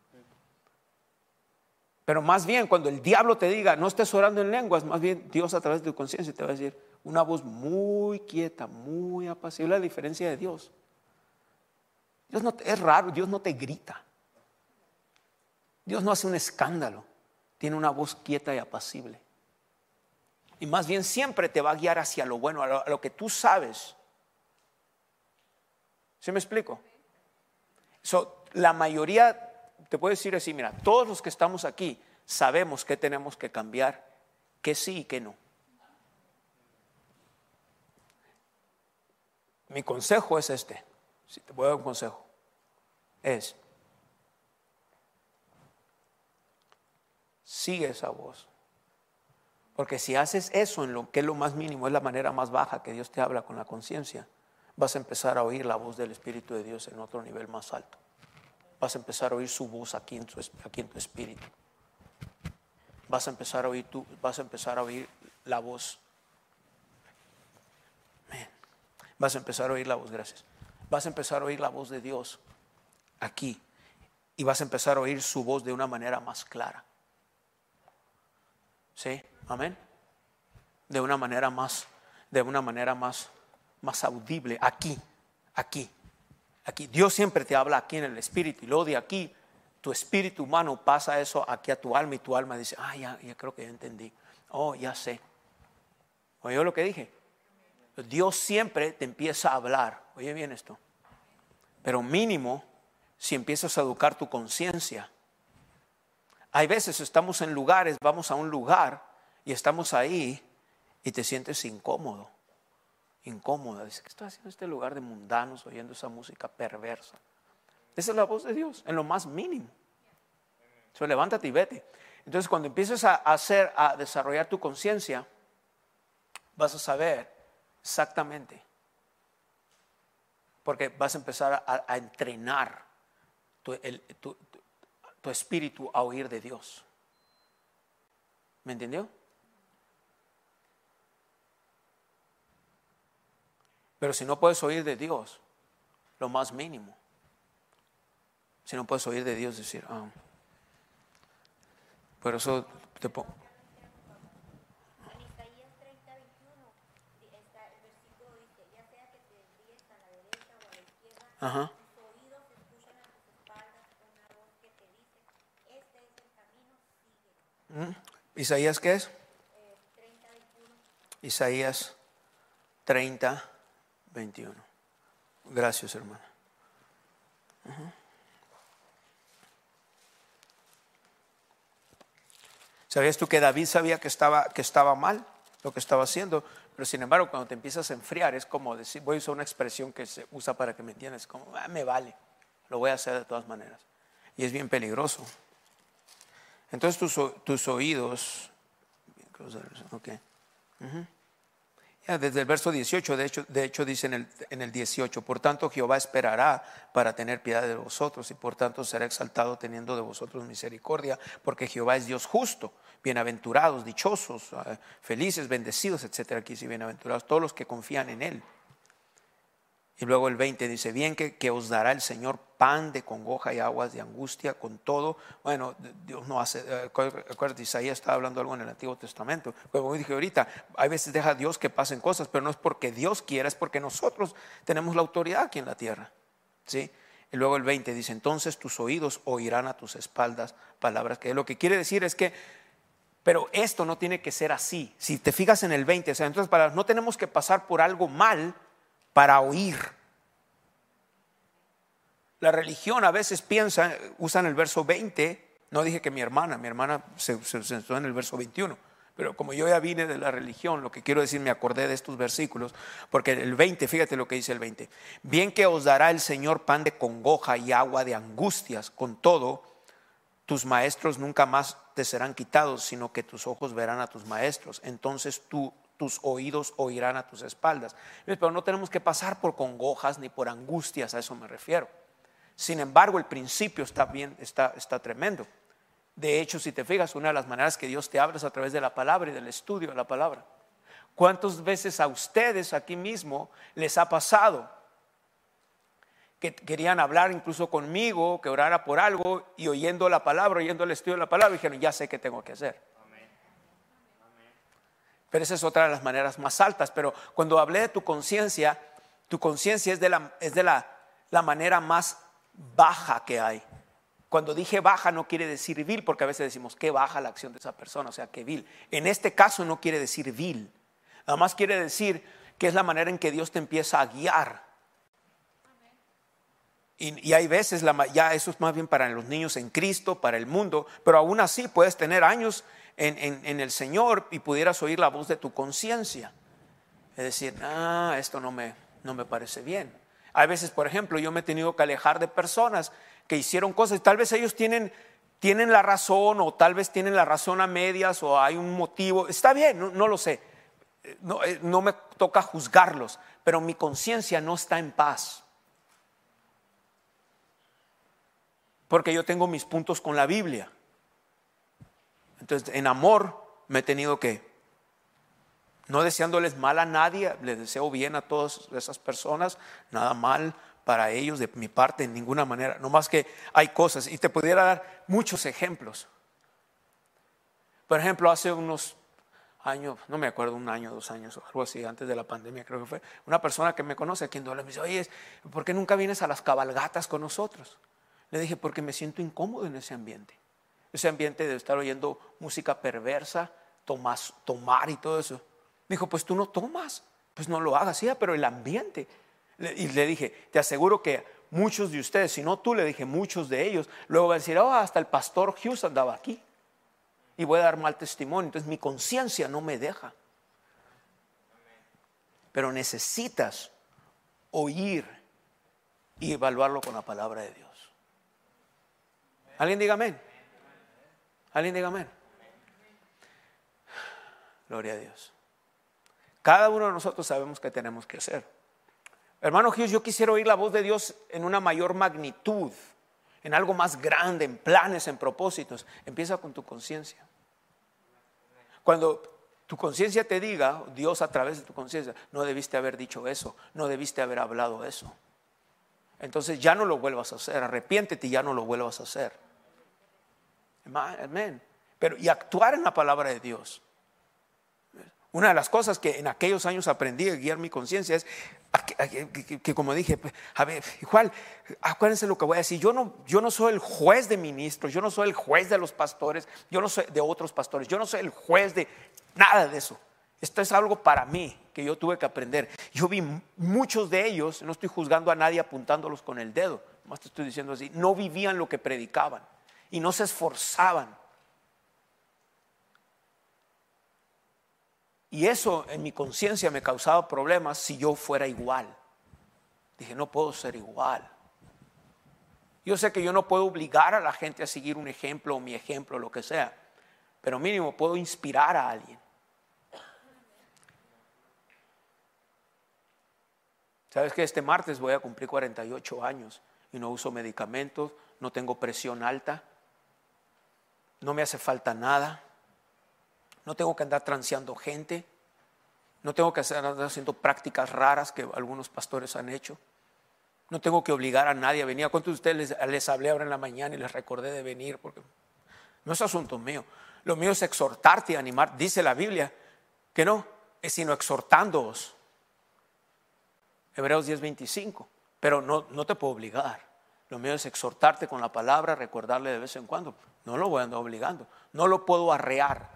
Speaker 3: Pero más bien cuando el diablo te diga, no estés orando en lenguas, más bien Dios a través de tu conciencia te va a decir una voz muy quieta, muy apacible, la diferencia de Dios. Es raro, Dios no te grita. Dios no hace un escándalo. Tiene una voz quieta y apacible. Y más bien siempre te va a guiar hacia lo bueno, a lo que tú sabes. ¿Sí me explico? La mayoría, te puedo decir así, mira, todos los que estamos aquí sabemos qué tenemos que cambiar, qué sí y qué no. Mi consejo es este, si te puedo dar un consejo, es sigue esa voz. Porque si haces eso en lo que es lo más mínimo, es la manera más baja que Dios te habla con la conciencia, vas a empezar a oír la voz del Espíritu de Dios en otro nivel más alto. Vas a empezar a oír su voz aquí en tu espíritu. Vas a empezar a oír la voz. Vas a empezar a oír la voz, gracias. Vas a empezar a oír la voz de Dios aquí. Y vas a empezar a oír su voz de una manera más clara. ¿Sí? Amén. De una manera más audible. Aquí. Dios siempre te habla aquí en el espíritu. Y luego de aquí, tu espíritu humano pasa eso aquí a tu alma. Y tu alma dice, ya creo que ya entendí. Oh, ya sé. ¿Oyó lo que dije? Dios siempre te empieza a hablar. Oye bien esto. Pero mínimo, si empiezas a educar tu conciencia. Hay veces estamos en lugares, vamos a un lugar y estamos ahí y te sientes incómoda. Dices, ¿qué estoy haciendo en este lugar de mundanos oyendo esa música perversa? Esa es la voz de Dios, en lo más mínimo. Levántate y vete. Entonces cuando empieces a desarrollar tu conciencia, vas a saber exactamente. Porque vas a empezar a entrenar tu espíritu a oír de Dios. ¿Me entendió? Pero si no puedes oír de Dios, lo más mínimo. Si no puedes oír de Dios, decir, por eso te pongo.
Speaker 4: En Isaías 30:21 está el versículo dice, ya sea que te desvíes a la derecha o a la izquierda,
Speaker 3: Ajá.
Speaker 4: tus oídos escuchan a tus espaldas una voz que te dice, este es el camino, sigue.
Speaker 3: ¿Isaías qué es?
Speaker 4: 30:21.
Speaker 3: Isaías 30:21. Gracias, hermana. ¿Sabías tú que David sabía que estaba mal lo que estaba haciendo? Pero sin embargo, cuando te empiezas a enfriar, es como decir, voy a usar una expresión que se usa para que me entiendas, como, me vale, lo voy a hacer de todas maneras. Y es bien peligroso. Entonces tus oídos, okay. Ya desde el verso 18, de hecho dice en el 18, por tanto Jehová esperará para tener piedad de vosotros y por tanto será exaltado teniendo de vosotros misericordia, porque Jehová es Dios justo, bienaventurados, dichosos, felices, bendecidos, etcétera. Aquí sí, bienaventurados todos los que confían en Él. Y luego el 20 dice, bien que os dará el Señor pan de congoja y aguas de angustia con todo. Bueno, Dios no hace, acuérdate, Isaías estaba hablando algo en el Antiguo Testamento. Como dije ahorita, hay veces deja Dios que pasen cosas, pero no es porque Dios quiera, es porque nosotros tenemos la autoridad aquí en la tierra. ¿Sí? Y luego el 20 dice, entonces tus oídos oirán a tus espaldas palabras que lo que quiere decir es que, pero esto no tiene que ser así. Si te fijas en el 20, o sea, entonces no tenemos que pasar por algo mal para oír. La religión a veces usan el verso 20. No dije que mi hermana se sentó en el verso 21. Pero como yo ya vine de la religión, lo que quiero decir, me acordé de estos versículos. Porque el 20, fíjate lo que dice el 20. Bien que os dará el Señor pan de congoja y agua de angustias. Con todo, tus maestros nunca más te serán quitados, sino que tus ojos verán a tus maestros. Entonces tus oídos oirán a tus espaldas. Pero no tenemos que pasar por congojas ni por angustias, a eso me refiero. Sin embargo, el principio está bien, está tremendo. De hecho, si te fijas, una de las maneras que Dios te habla es a través de la palabra y del estudio de la palabra. ¿Cuántas veces a ustedes aquí mismo les ha pasado que querían hablar incluso conmigo, que orara por algo y oyendo la palabra, oyendo el estudio de la palabra, dijeron, ya sé qué tengo que hacer? Pero esa es otra de las maneras más altas. Pero cuando hablé de tu conciencia es de la manera más baja que hay. Cuando dije baja no quiere decir vil, porque a veces decimos qué baja la acción de esa persona, o sea, qué vil. En este caso no quiere decir vil, nada más quiere decir que es la manera en que Dios te empieza a guiar. Y hay veces, ya eso es más bien para los niños en Cristo, para el mundo, pero aún así puedes tener años en el Señor y pudieras oír la voz de tu conciencia. Es decir, esto no me parece bien. Hay veces, por ejemplo, yo me he tenido que alejar de personas que hicieron cosas, y tal vez ellos tienen la razón, o tal vez tienen la razón a medias, o hay un motivo. Está bien, no lo sé. No me toca juzgarlos, pero mi conciencia no está en paz. Porque yo tengo mis puntos con la Biblia. Entonces, en amor me he tenido que, no deseándoles mal a nadie, les deseo bien a todas esas personas, nada mal para ellos de mi parte en ninguna manera. No más que hay cosas, y te pudiera dar muchos ejemplos. Por ejemplo, hace unos años, no me acuerdo, 1 año, 2 años o algo así, antes de la pandemia creo que fue, una persona que me conoce aquí en Duela me dice, oye, ¿por qué nunca vienes a las cabalgatas con nosotros? Le dije, porque me siento incómodo en ese ambiente. Ese ambiente de estar oyendo música perversa, tomar y todo eso. Me dijo, pues tú no tomas, pues no lo hagas, pero el ambiente. Y le dije, te aseguro que muchos de ustedes, si no tú, le dije, muchos de ellos, luego van a decir, hasta el pastor Hughes andaba aquí. Y voy a dar mal testimonio. Entonces mi conciencia no me deja. Pero necesitas oír y evaluarlo con la palabra de Dios. ¿Alguien diga amén? ¿Alguien diga amén? Gloria a Dios. Cada uno de nosotros sabemos qué tenemos que hacer. Hermano Hughes, yo quisiera oír la voz de Dios en una mayor magnitud, en algo más grande, en planes, en propósitos. Empieza con tu conciencia. Cuando tu conciencia te diga, Dios a través de tu conciencia, no debiste haber dicho eso, no debiste haber hablado eso. Entonces ya no lo vuelvas a hacer, arrepiéntete y ya no lo vuelvas a hacer. Amén. Pero y actuar en la palabra de Dios. Una de las cosas que en aquellos años aprendí a guiar mi conciencia es que como dije, a ver, igual, acuérdense lo que voy a decir, yo no soy el juez de ministros, yo no soy el juez de los pastores, yo no soy de otros pastores, yo no soy el juez de nada de eso. Esto es algo para mí que yo tuve que aprender. Yo vi muchos de ellos, no estoy juzgando a nadie apuntándolos con el dedo, más te estoy diciendo así, no vivían lo que predicaban y no se esforzaban. Y eso en mi conciencia me causaba problemas si yo fuera igual. Dije, no puedo ser igual. Yo sé que yo no puedo obligar a la gente a seguir un ejemplo o mi ejemplo, lo que sea, pero mínimo puedo inspirar a alguien. ¿Sabes que este martes voy a cumplir 48 años y no uso medicamentos, no tengo presión alta, no me hace falta nada? No tengo que andar transeando gente. No tengo que andar haciendo prácticas raras que algunos pastores han hecho. No tengo que obligar a nadie a venir. ¿A cuántos de ustedes les hablé ahora en la mañana y les recordé de venir? Porque no es asunto mío. Lo mío es exhortarte y animar. Dice la Biblia que no, es sino exhortándoos. Hebreos 10:25. Pero no te puedo obligar. Lo mío es exhortarte con la palabra, recordarle de vez en cuando. No lo voy a andar obligando. No lo puedo arrear.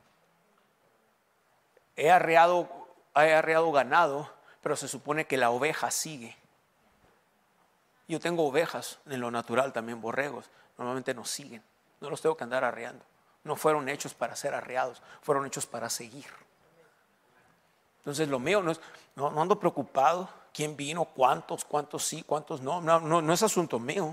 Speaker 3: He arreado ganado, pero se supone que la oveja sigue. Yo tengo ovejas en lo natural también, borregos. Normalmente nos siguen. No los tengo que andar arreando. No fueron hechos para ser arreados, fueron hechos para seguir. Entonces lo mío no ando preocupado. ¿Quién vino? ¿Cuántos sí? ¿Cuántos no? No es asunto mío.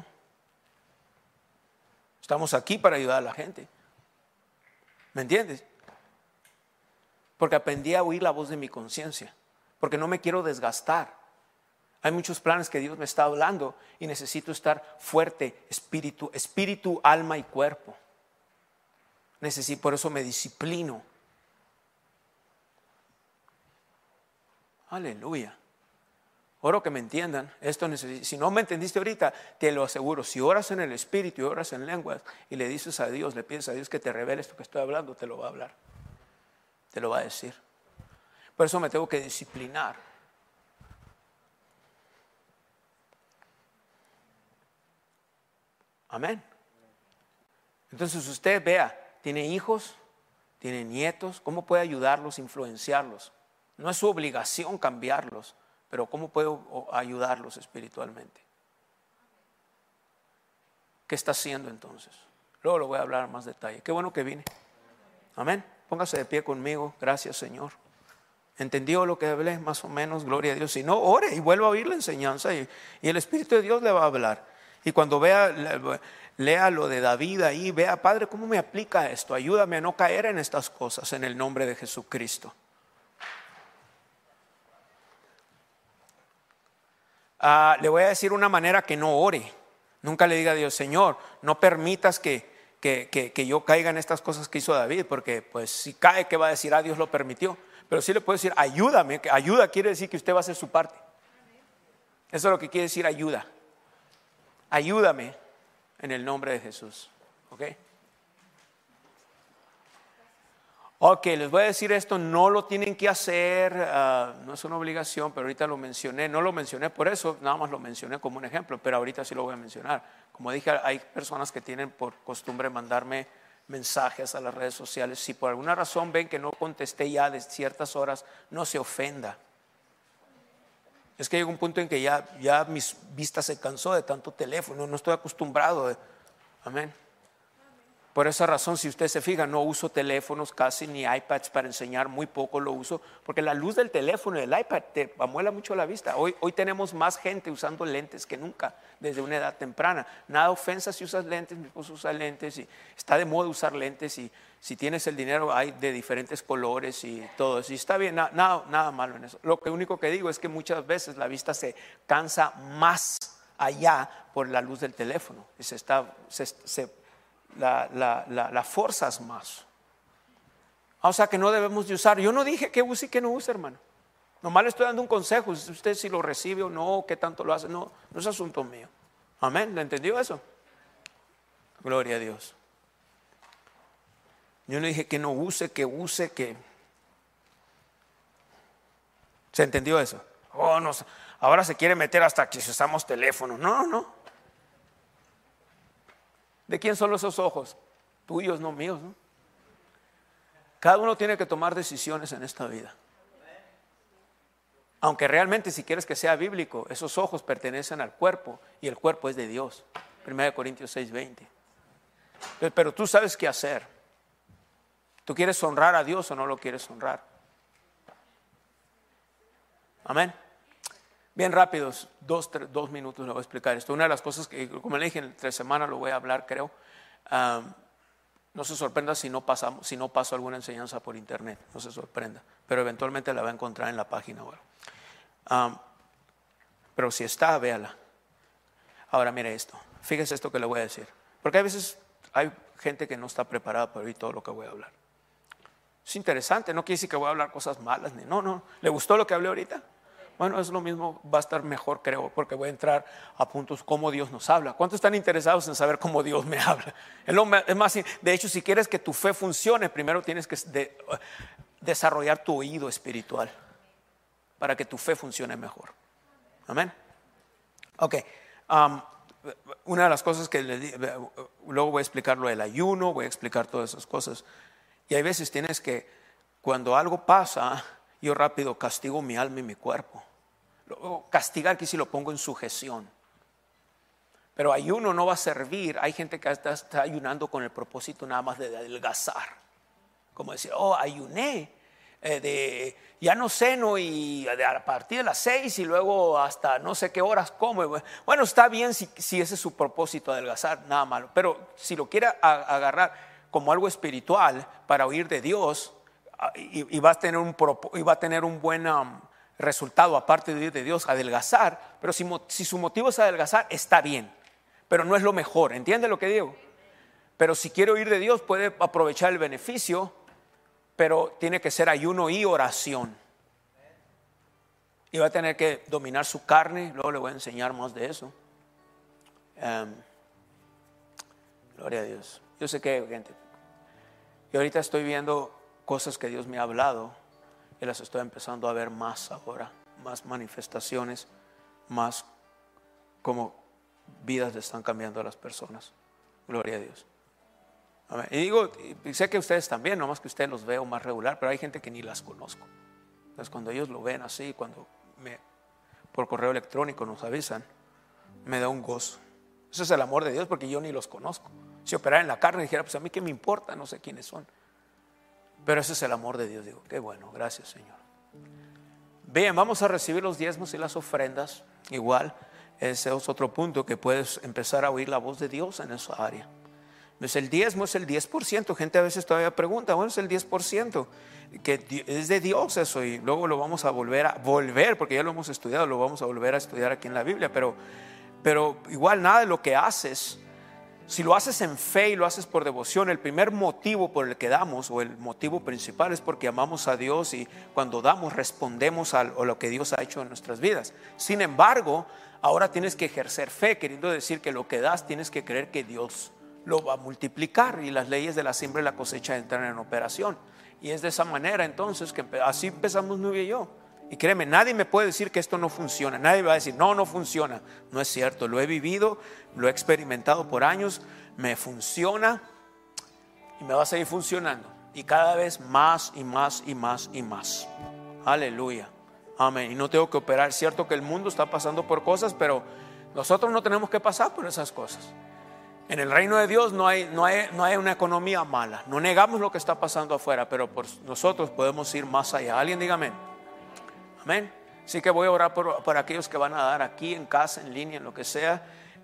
Speaker 3: Estamos aquí para ayudar a la gente. ¿Me entiendes? Porque aprendí a oír la voz de mi conciencia, porque no me quiero desgastar. Hay muchos planes que Dios me está hablando y necesito estar fuerte, espíritu, alma y cuerpo. Por eso me disciplino. Aleluya. Oro que me entiendan. Si no me entendiste ahorita, te lo aseguro. Si oras en el espíritu y oras en lenguas y le dices a Dios, le pides a Dios que te revele esto que estoy hablando, te lo va a hablar. Te lo va a decir. Por eso me tengo que disciplinar. Amén. Entonces usted vea, tiene hijos, tiene nietos, ¿cómo puede ayudarlos, influenciarlos? No es su obligación cambiarlos, pero ¿cómo puedo ayudarlos espiritualmente? ¿Qué está haciendo entonces? Luego lo voy a hablar en más detalle. Qué bueno que vine. Amén. Póngase de pie conmigo. Gracias, Señor. ¿Entendió lo que hablé? Más o menos, gloria a Dios. Si no, ore y vuelva a oír la enseñanza y el Espíritu de Dios le va a hablar. Y cuando lea lo de David ahí, vea, Padre, ¿cómo me aplica esto? Ayúdame a no caer en estas cosas en el nombre de Jesucristo. Le voy a decir una manera que no ore. Nunca le diga a Dios, Señor, no permitas que yo caiga en estas cosas que hizo David, porque pues si cae, ¿qué va a decir? Dios lo permitió. Pero sí le puedo decir, ayúdame. Ayuda quiere decir que usted va a hacer su parte. Eso es lo que quiere decir ayuda. Ayúdame en el nombre de Jesús. Ok, les voy a decir esto, no lo tienen que hacer, no es una obligación, pero ahorita lo mencioné. No lo mencioné por eso, nada más lo mencioné como un ejemplo, pero ahorita sí lo voy a mencionar. Como dije, hay personas que tienen por costumbre mandarme mensajes a las redes sociales. Si por alguna razón ven que no contesté ya de ciertas horas, no se ofenda. Es que llega un punto en que ya mis vistas se cansó de tanto teléfono, no estoy acostumbrado. Amén. Por esa razón, si usted se fija, no uso teléfonos casi ni iPads para enseñar, muy poco lo uso, porque la luz del teléfono y del iPad te amuela mucho la vista. Hoy tenemos más gente usando lentes que nunca, desde una edad temprana. Nada ofensa si usas lentes, mi esposo usa lentes y está de moda usar lentes, y si tienes el dinero hay de diferentes colores y todo eso. Y está bien, nada malo en eso. Lo único que digo es que muchas veces la vista se cansa más allá por la luz del teléfono. Y la forzas más. O sea que no debemos de usar. Yo no dije que use y que no use, hermano. Nomás le estoy dando un consejo. Usted si lo recibe o no, qué tanto lo hace, no es asunto mío. Amén, ¿le entendió eso? Gloria a Dios. Yo no dije que no use, que ¿se entendió eso? No, ahora se quiere meter hasta que usamos teléfono. No. ¿De quién son esos ojos? Tuyos, no míos, ¿no? Cada uno tiene que tomar decisiones en esta vida. Aunque realmente, si quieres que sea bíblico, esos ojos pertenecen al cuerpo y el cuerpo es de Dios. 1 Corintios 6:20. Pero tú sabes qué hacer. ¿Tú quieres honrar a Dios o no lo quieres honrar? Amén. Bien rápidos, 2 minutos le voy a explicar esto. Una de las cosas que, como le dije, en 3 semanas lo voy a hablar, creo. No se sorprenda si no paso alguna enseñanza por internet, no se sorprenda. Pero eventualmente la va a encontrar en la página web. Pero si está, véala. Ahora mire esto, fíjese esto que le voy a decir. Porque a veces hay gente que no está preparada para oír todo lo que voy a hablar. Es interesante, no quiere decir que voy a hablar cosas malas. No. ¿Le gustó lo que hablé ahorita? Bueno, es lo mismo, va a estar mejor, creo, porque voy a entrar a puntos cómo Dios nos habla. ¿Cuántos están interesados en saber cómo Dios me habla? Es más, de hecho, si quieres que tu fe funcione, primero tienes que desarrollar tu oído espiritual para que tu fe funcione mejor. Amén. Ok. Una de las cosas que luego voy a explicar lo del ayuno, voy a explicar todas esas cosas. Y hay veces tienes que, cuando algo pasa, yo rápido castigo mi alma y mi cuerpo. Castigar que si lo pongo en sujeción. Pero ayuno no va a servir. Hay gente que está ayunando con el propósito nada más de adelgazar. Como decir, ayuné, ya no ceno y a partir de las 6 y luego hasta no sé qué horas como. Bueno, está bien si ese es su propósito, adelgazar, nada malo. Pero si lo quiere agarrar como algo espiritual para oír de Dios, y va a tener un buen resultado aparte de oír de Dios, adelgazar. Pero si su motivo es adelgazar, está bien, pero no es lo mejor. ¿Entiende lo que digo? Pero si quiere oír de Dios, puede aprovechar el beneficio, pero tiene que ser ayuno y oración. Y va a tener que dominar su carne. Luego le voy a enseñar más de eso. Gloria a Dios. Yo sé que hay gente. Y ahorita estoy viendo cosas que Dios me ha hablado y las estoy empezando a ver más ahora, más manifestaciones, más como vidas le están cambiando a las personas. Gloria a Dios. Amén. Y digo, y sé que ustedes también, nomás que ustedes los veo más regular, pero hay gente que ni las conozco. Entonces cuando ellos lo ven así, cuando por correo electrónico nos avisan, me da un gozo. Ese es el amor de Dios, porque yo ni los conozco. Si operara en la carne dijera, pues a mí qué me importa, no sé quiénes son. Pero ese es el amor de Dios. Digo, qué bueno, gracias Señor. Bien, vamos a recibir los diezmos y las ofrendas. Igual, ese es otro punto que puedes empezar a oír la voz de Dios en esa área. Entonces el diezmo es el 10%. Gente a veces todavía pregunta, bueno, es el 10%, que es de Dios eso, y luego lo vamos a volver, porque ya lo hemos estudiado, lo vamos a volver a estudiar aquí en la Biblia, pero igual nada de lo que haces, si lo haces en fe y lo haces por devoción, el primer motivo por el que damos, o el motivo principal, es porque amamos a Dios, y cuando damos respondemos a lo que Dios ha hecho en nuestras vidas. Sin embargo, ahora tienes que ejercer fe, queriendo decir que lo que das tienes que creer que Dios lo va a multiplicar, y las leyes de la siembra y la cosecha entran en operación. Y es de esa manera entonces que así empezamos Nubia y yo. Y créeme, nadie me puede decir que esto no funciona. Nadie va a decir, no funciona. No es cierto, lo he vivido, lo he experimentado por años, me funciona y me va a seguir funcionando. Y cada vez más y más y más y más. Aleluya, amén. Y no tengo que operar. Es cierto que el mundo está pasando por cosas, pero nosotros no tenemos que pasar por esas cosas. En el reino de Dios no hay una economía mala. No negamos lo que está pasando afuera, pero por nosotros podemos ir más allá. Alguien diga amén. Amén. Así que voy a orar por aquellos que van a dar aquí en casa, en línea, en lo que sea,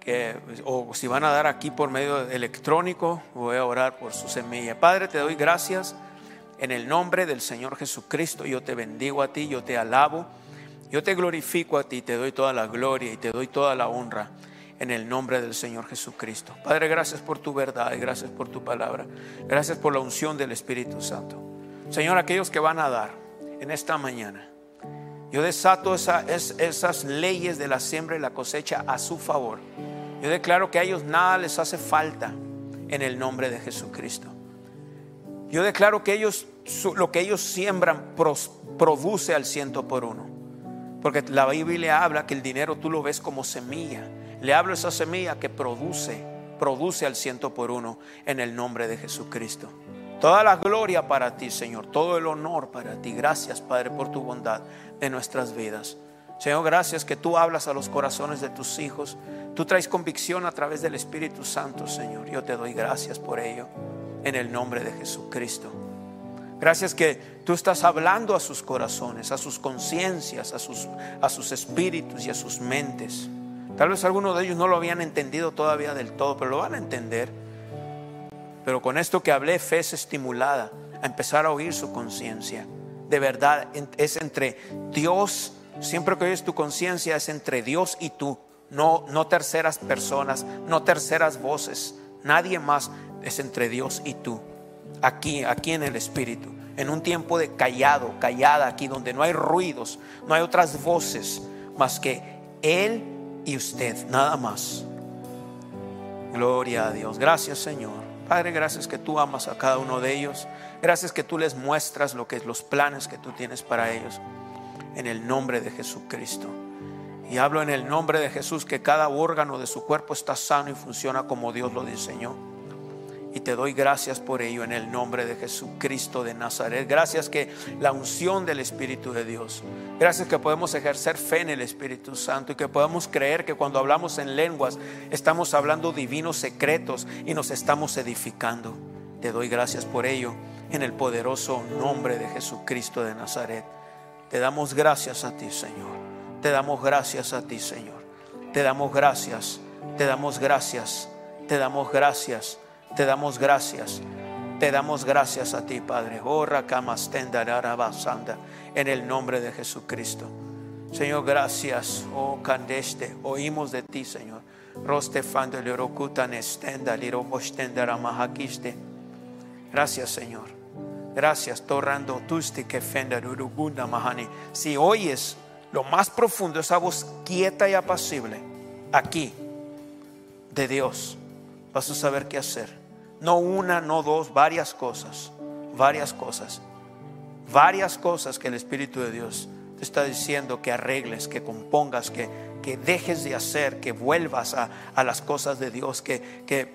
Speaker 3: o si van a dar aquí por medio electrónico, voy a orar por su semilla. Padre, te doy gracias en el nombre del Señor Jesucristo. Yo te bendigo a ti, yo te alabo, yo te glorifico a ti, te doy toda la gloria y te doy toda la honra en el nombre del Señor Jesucristo. Padre, gracias por tu verdad y gracias por tu palabra. Gracias por la unción del Espíritu Santo. Señor, aquellos que van a dar en esta mañana, yo desato esas leyes de la siembra y la cosecha a su favor. Yo declaro que a ellos nada les hace falta en el nombre de Jesucristo. Yo declaro que lo que ellos siembran produce al 100%. Porque la Biblia habla que el dinero tú lo ves como semilla. Le hablo a esa semilla que produce al 100% en el nombre de Jesucristo. Toda la gloria para ti, Señor, todo el honor para ti. Gracias, Padre, por tu bondad en nuestras vidas. Señor, gracias que tú hablas a los corazones de tus hijos. Tú traes convicción a través del Espíritu Santo, Señor. Yo te doy gracias por ello en el nombre de Jesucristo. Gracias que tú estás hablando a sus corazones, a sus conciencias, a sus espíritus y a sus mentes. Tal vez algunos de ellos no lo habían entendido todavía del todo, pero lo van a entender. Pero con esto que hablé, fe es estimulada a empezar a oír su conciencia. De verdad, es entre Dios. Siempre que oyes tu conciencia es entre Dios y tú. No terceras personas, no terceras voces. Nadie más, es entre Dios y tú. Aquí en el Espíritu. En un tiempo de callada aquí, donde no hay ruidos, no hay otras voces más que Él y usted, nada más. Gloria a Dios. Gracias, Señor. Padre, gracias que tú amas a cada uno de ellos. Gracias que tú les muestras los planes que tú tienes para ellos. En el nombre de Jesucristo. Y hablo en el nombre de Jesús que cada órgano de su cuerpo está sano y funciona como Dios lo diseñó. Y te doy gracias por ello en el nombre de Jesucristo de Nazaret. Gracias que la unción del Espíritu de Dios. Gracias que podemos ejercer fe en el Espíritu Santo y que podemos creer que cuando hablamos en lenguas estamos hablando divinos secretos y nos estamos edificando. Te doy gracias por ello en el poderoso nombre de Jesucristo de Nazaret. Te damos gracias a ti, Señor. Te damos gracias a ti, Señor. Te damos gracias. Te damos gracias. Te damos gracias. Te damos gracias. Te damos gracias a ti, Padre. En el nombre de Jesucristo. Señor, gracias. Oh, Candeste, oímos de ti, Señor. Gracias, Señor. Gracias. Si oyes lo más profundo, esa voz quieta y apacible aquí de Dios, vas a saber qué hacer. No una, no dos, varias cosas. Varias cosas que el Espíritu de Dios te está diciendo que arregles, que compongas, que dejes de hacer, que vuelvas a las cosas de Dios, que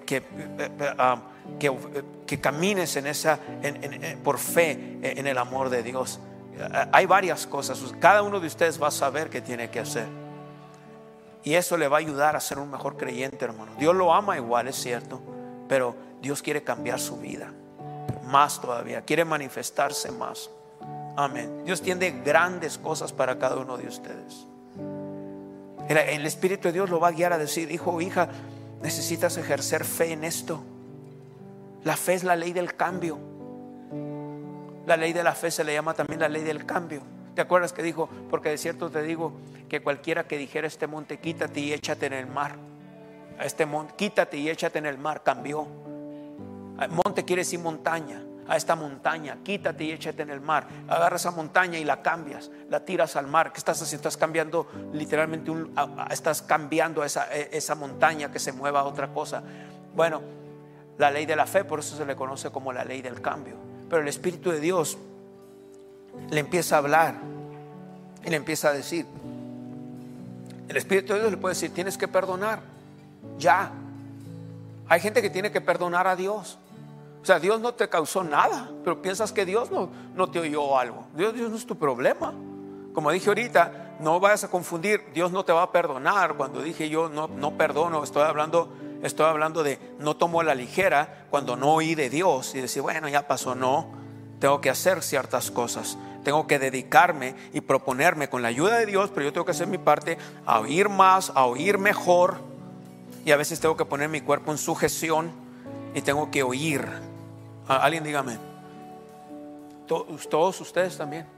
Speaker 3: camines por fe en el amor de Dios. Hay varias cosas. Cada uno de ustedes va a saber qué tiene que hacer, y eso le va a ayudar a ser un mejor creyente, hermano. Dios lo ama igual, es cierto, pero Dios quiere cambiar su vida más todavía, quiere manifestarse más. Amén. Dios tiene grandes cosas para cada uno de ustedes. El Espíritu de Dios lo va a guiar a decir: hijo o hija, necesitas ejercer fe en esto. La fe es la ley del cambio. La ley de la fe se le llama también la ley del cambio. ¿Te acuerdas que dijo? Porque de cierto te digo que cualquiera que dijera este monte, quítate y échate en el mar, a este monte, quítate y échate en el mar, cambió. Monte quiere decir montaña. A esta montaña, quítate y échate en el mar. Agarra esa montaña y la cambias, la tiras al mar. ¿Qué estás haciendo? Estás cambiando literalmente estás cambiando esa montaña, que se mueva a otra cosa. Bueno, la ley de la fe, por eso se le conoce como la ley del cambio. Pero el Espíritu de Dios le empieza a hablar y le empieza a decir, el Espíritu de Dios le puede decir: tienes que perdonar ya. Hay gente que tiene que perdonar a Dios. O sea, Dios no te causó nada, pero piensas que Dios no te oyó algo. Dios no es tu problema. Como dije ahorita, no vayas a confundir. Dios no te va a perdonar. Cuando dije yo no perdono, estoy hablando de no tomo a la ligera cuando no oí de Dios y decir, bueno, ya pasó. No, tengo que hacer ciertas cosas. Tengo que dedicarme y proponerme con la ayuda de Dios, pero yo tengo que hacer mi parte, a oír más, a oír mejor. Y a veces tengo que poner mi cuerpo en sujeción y tengo que oír. Alguien dígame. Todos ustedes también.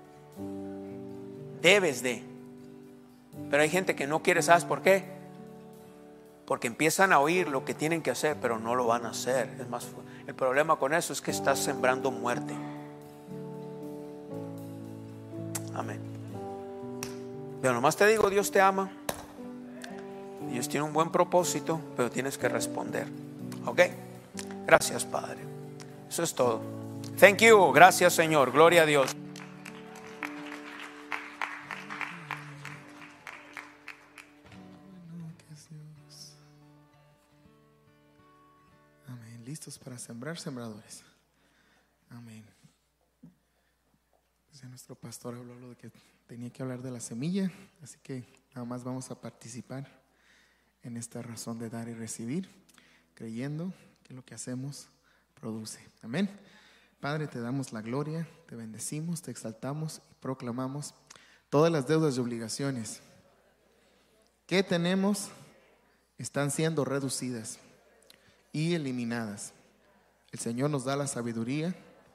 Speaker 3: Debes de. Pero hay gente que no quiere. ¿Sabes por qué? Porque empiezan a oír lo que tienen que hacer, pero no lo van a hacer. Es más, el problema con eso es que estás sembrando muerte. Amén. Pero nomás te digo, Dios te ama. Dios tiene un buen propósito, pero tienes que responder. ¿Ok? Gracias, Padre. Eso es todo. Thank you. Gracias, Señor. Gloria a Dios.
Speaker 5: Amén. Listos para sembrar, sembradores. Amén. Pues ya nuestro pastor habló lo de que tenía que hablar de la semilla, así que nada más vamos a participar en esta razón de dar y recibir, creyendo que lo que hacemos produce. Amén. Padre, te damos la gloria, te bendecimos, te exaltamos y proclamamos todas las deudas y obligaciones que tenemos están siendo reducidas y eliminadas. El Señor nos da la sabiduría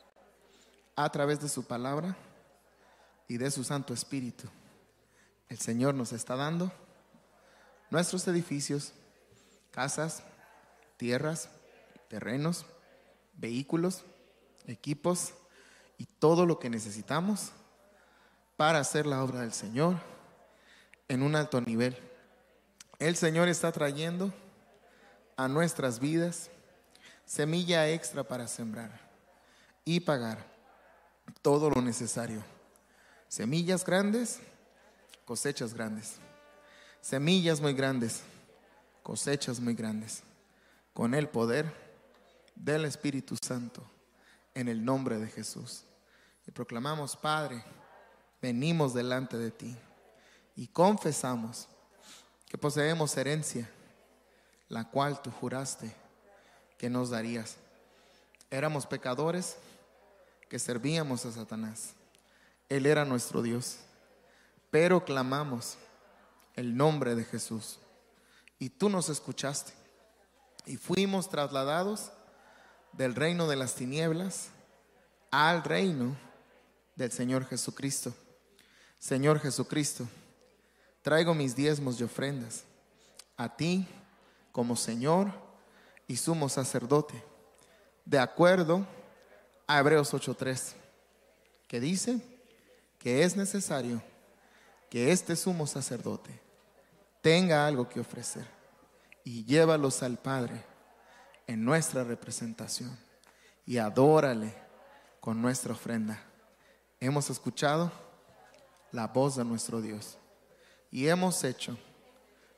Speaker 5: a través de su palabra y de su Santo Espíritu. El Señor nos está dando nuestros edificios, casas, tierras, terrenos, vehículos, equipos y todo lo que necesitamos para hacer la obra del Señor en un alto nivel. El Señor está trayendo a nuestras vidas semilla extra para sembrar y pagar todo lo necesario. Semillas grandes, cosechas grandes. Semillas muy grandes, cosechas muy grandes. Con el poder del Espíritu Santo, en el nombre de Jesús. Y proclamamos, Padre, venimos delante de ti y confesamos que poseemos herencia, la cual tú juraste que nos darías. Éramos pecadores que servíamos a Satanás. Él era nuestro Dios, pero clamamos el nombre de Jesús y tú nos escuchaste y fuimos trasladados del reino de las tinieblas al reino del Señor Jesucristo. Señor Jesucristo, traigo mis diezmos y ofrendas a ti como Señor y sumo sacerdote, de acuerdo a Hebreos 8:3, que dice que es necesario que este sumo sacerdote tenga algo que ofrecer y llévalos al Padre en nuestra representación y adórale con nuestra ofrenda. Hemos escuchado la voz de nuestro Dios y hemos hecho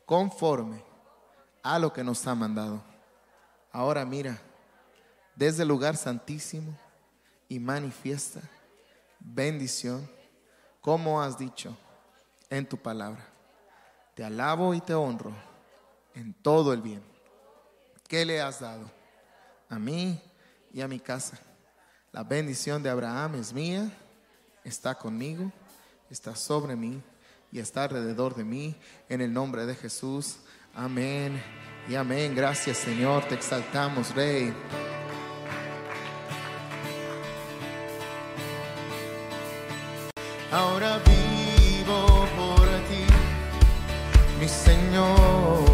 Speaker 5: conforme a lo que nos ha mandado. Ahora mira, desde el lugar santísimo y manifiesta bendición, como has dicho en tu palabra. Te alabo y te honro en todo el bien que le has dado a mí y a mi casa. La bendición de Abraham es mía, está conmigo, está sobre mí y está alrededor de mí, en el nombre de Jesús. Amén y amén. Gracias, Señor, te exaltamos, Rey. Ahora vivo por ti, mi Señor.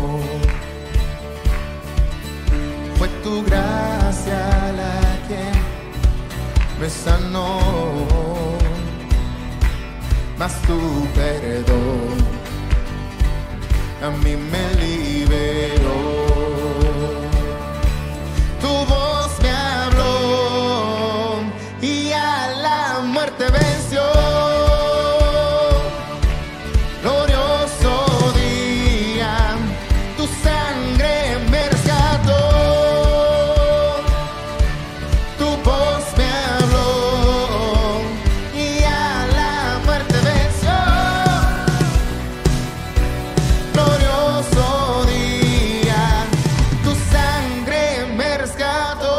Speaker 5: Fue tu gracia la que me sanó, mas tu perdón a mí me liberó. Tu voz me habló y a la muerte venció. Glorioso día, tu sangre me rescató. Tu voz me habló y a la muerte venció. Glorioso día, tu sangre me rescató.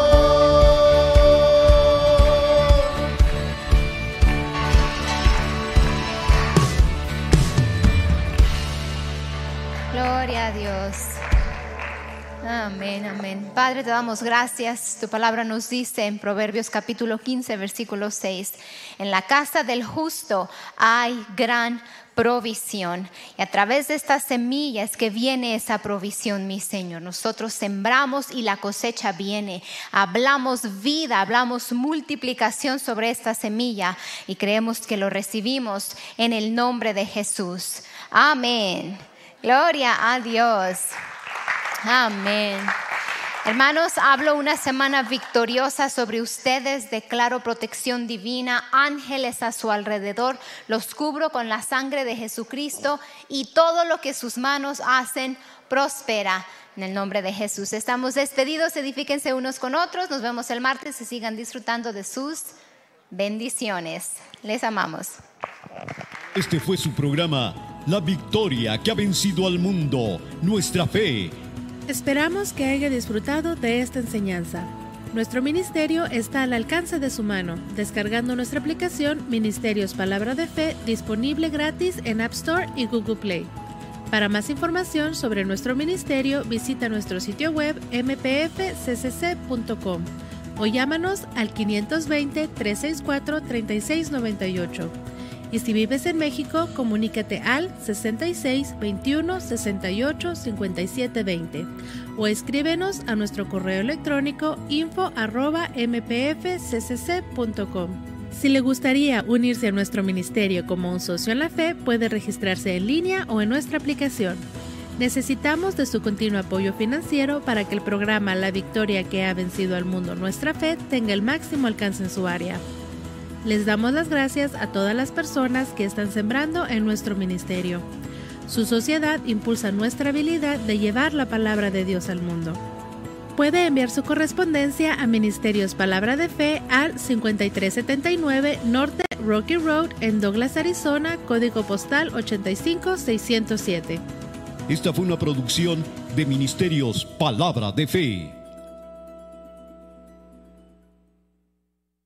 Speaker 6: Gloria a Dios. Amén, amén. Padre, te damos gracias. Tu palabra nos dice en Proverbios capítulo 15, versículo 6, en la casa del justo hay gran provisión. Y a través de estas semillas que viene esa provisión, mi Señor. Nosotros sembramos y la cosecha viene. Hablamos vida, hablamos multiplicación sobre esta semilla y creemos que lo recibimos en el nombre de Jesús. Amén. Gloria a Dios. Amén. Hermanos, hablo una semana victoriosa sobre ustedes, declaro protección divina, ángeles a su alrededor, los cubro con la sangre de Jesucristo y todo lo que sus manos hacen prospera. En el nombre de Jesús. Estamos despedidos, edifíquense unos con otros, nos vemos el martes y sigan disfrutando de sus bendiciones. Les amamos.
Speaker 7: Este fue su programa, La Victoria que ha vencido al mundo, nuestra fe.
Speaker 2: Esperamos que haya disfrutado de esta enseñanza. Nuestro ministerio está al alcance de su mano, descargando nuestra aplicación Ministerios Palabra de Fe, disponible gratis en App Store y Google Play. Para más información sobre nuestro ministerio, visita nuestro sitio web mpfccc.com o llámanos al 520-364-3698. Y si vives en México, comunícate al 66 21 68 57 20 o escríbenos a nuestro correo electrónico info@mpfccc.com. Si le gustaría unirse a nuestro ministerio como un socio en la fe, puede registrarse en línea o en nuestra aplicación. Necesitamos de su continuo apoyo financiero para que el programa La Victoria que ha vencido al mundo, nuestra fe, tenga el máximo alcance en su área. Les damos las gracias a todas las personas que están sembrando en nuestro ministerio. Su sociedad impulsa nuestra habilidad de llevar la palabra de Dios al mundo. Puede enviar su correspondencia a Ministerios Palabra de Fe al 5379 Norte Rocky Road en Douglas, Arizona, código postal 85607.
Speaker 7: Esta fue una producción de Ministerios Palabra de Fe.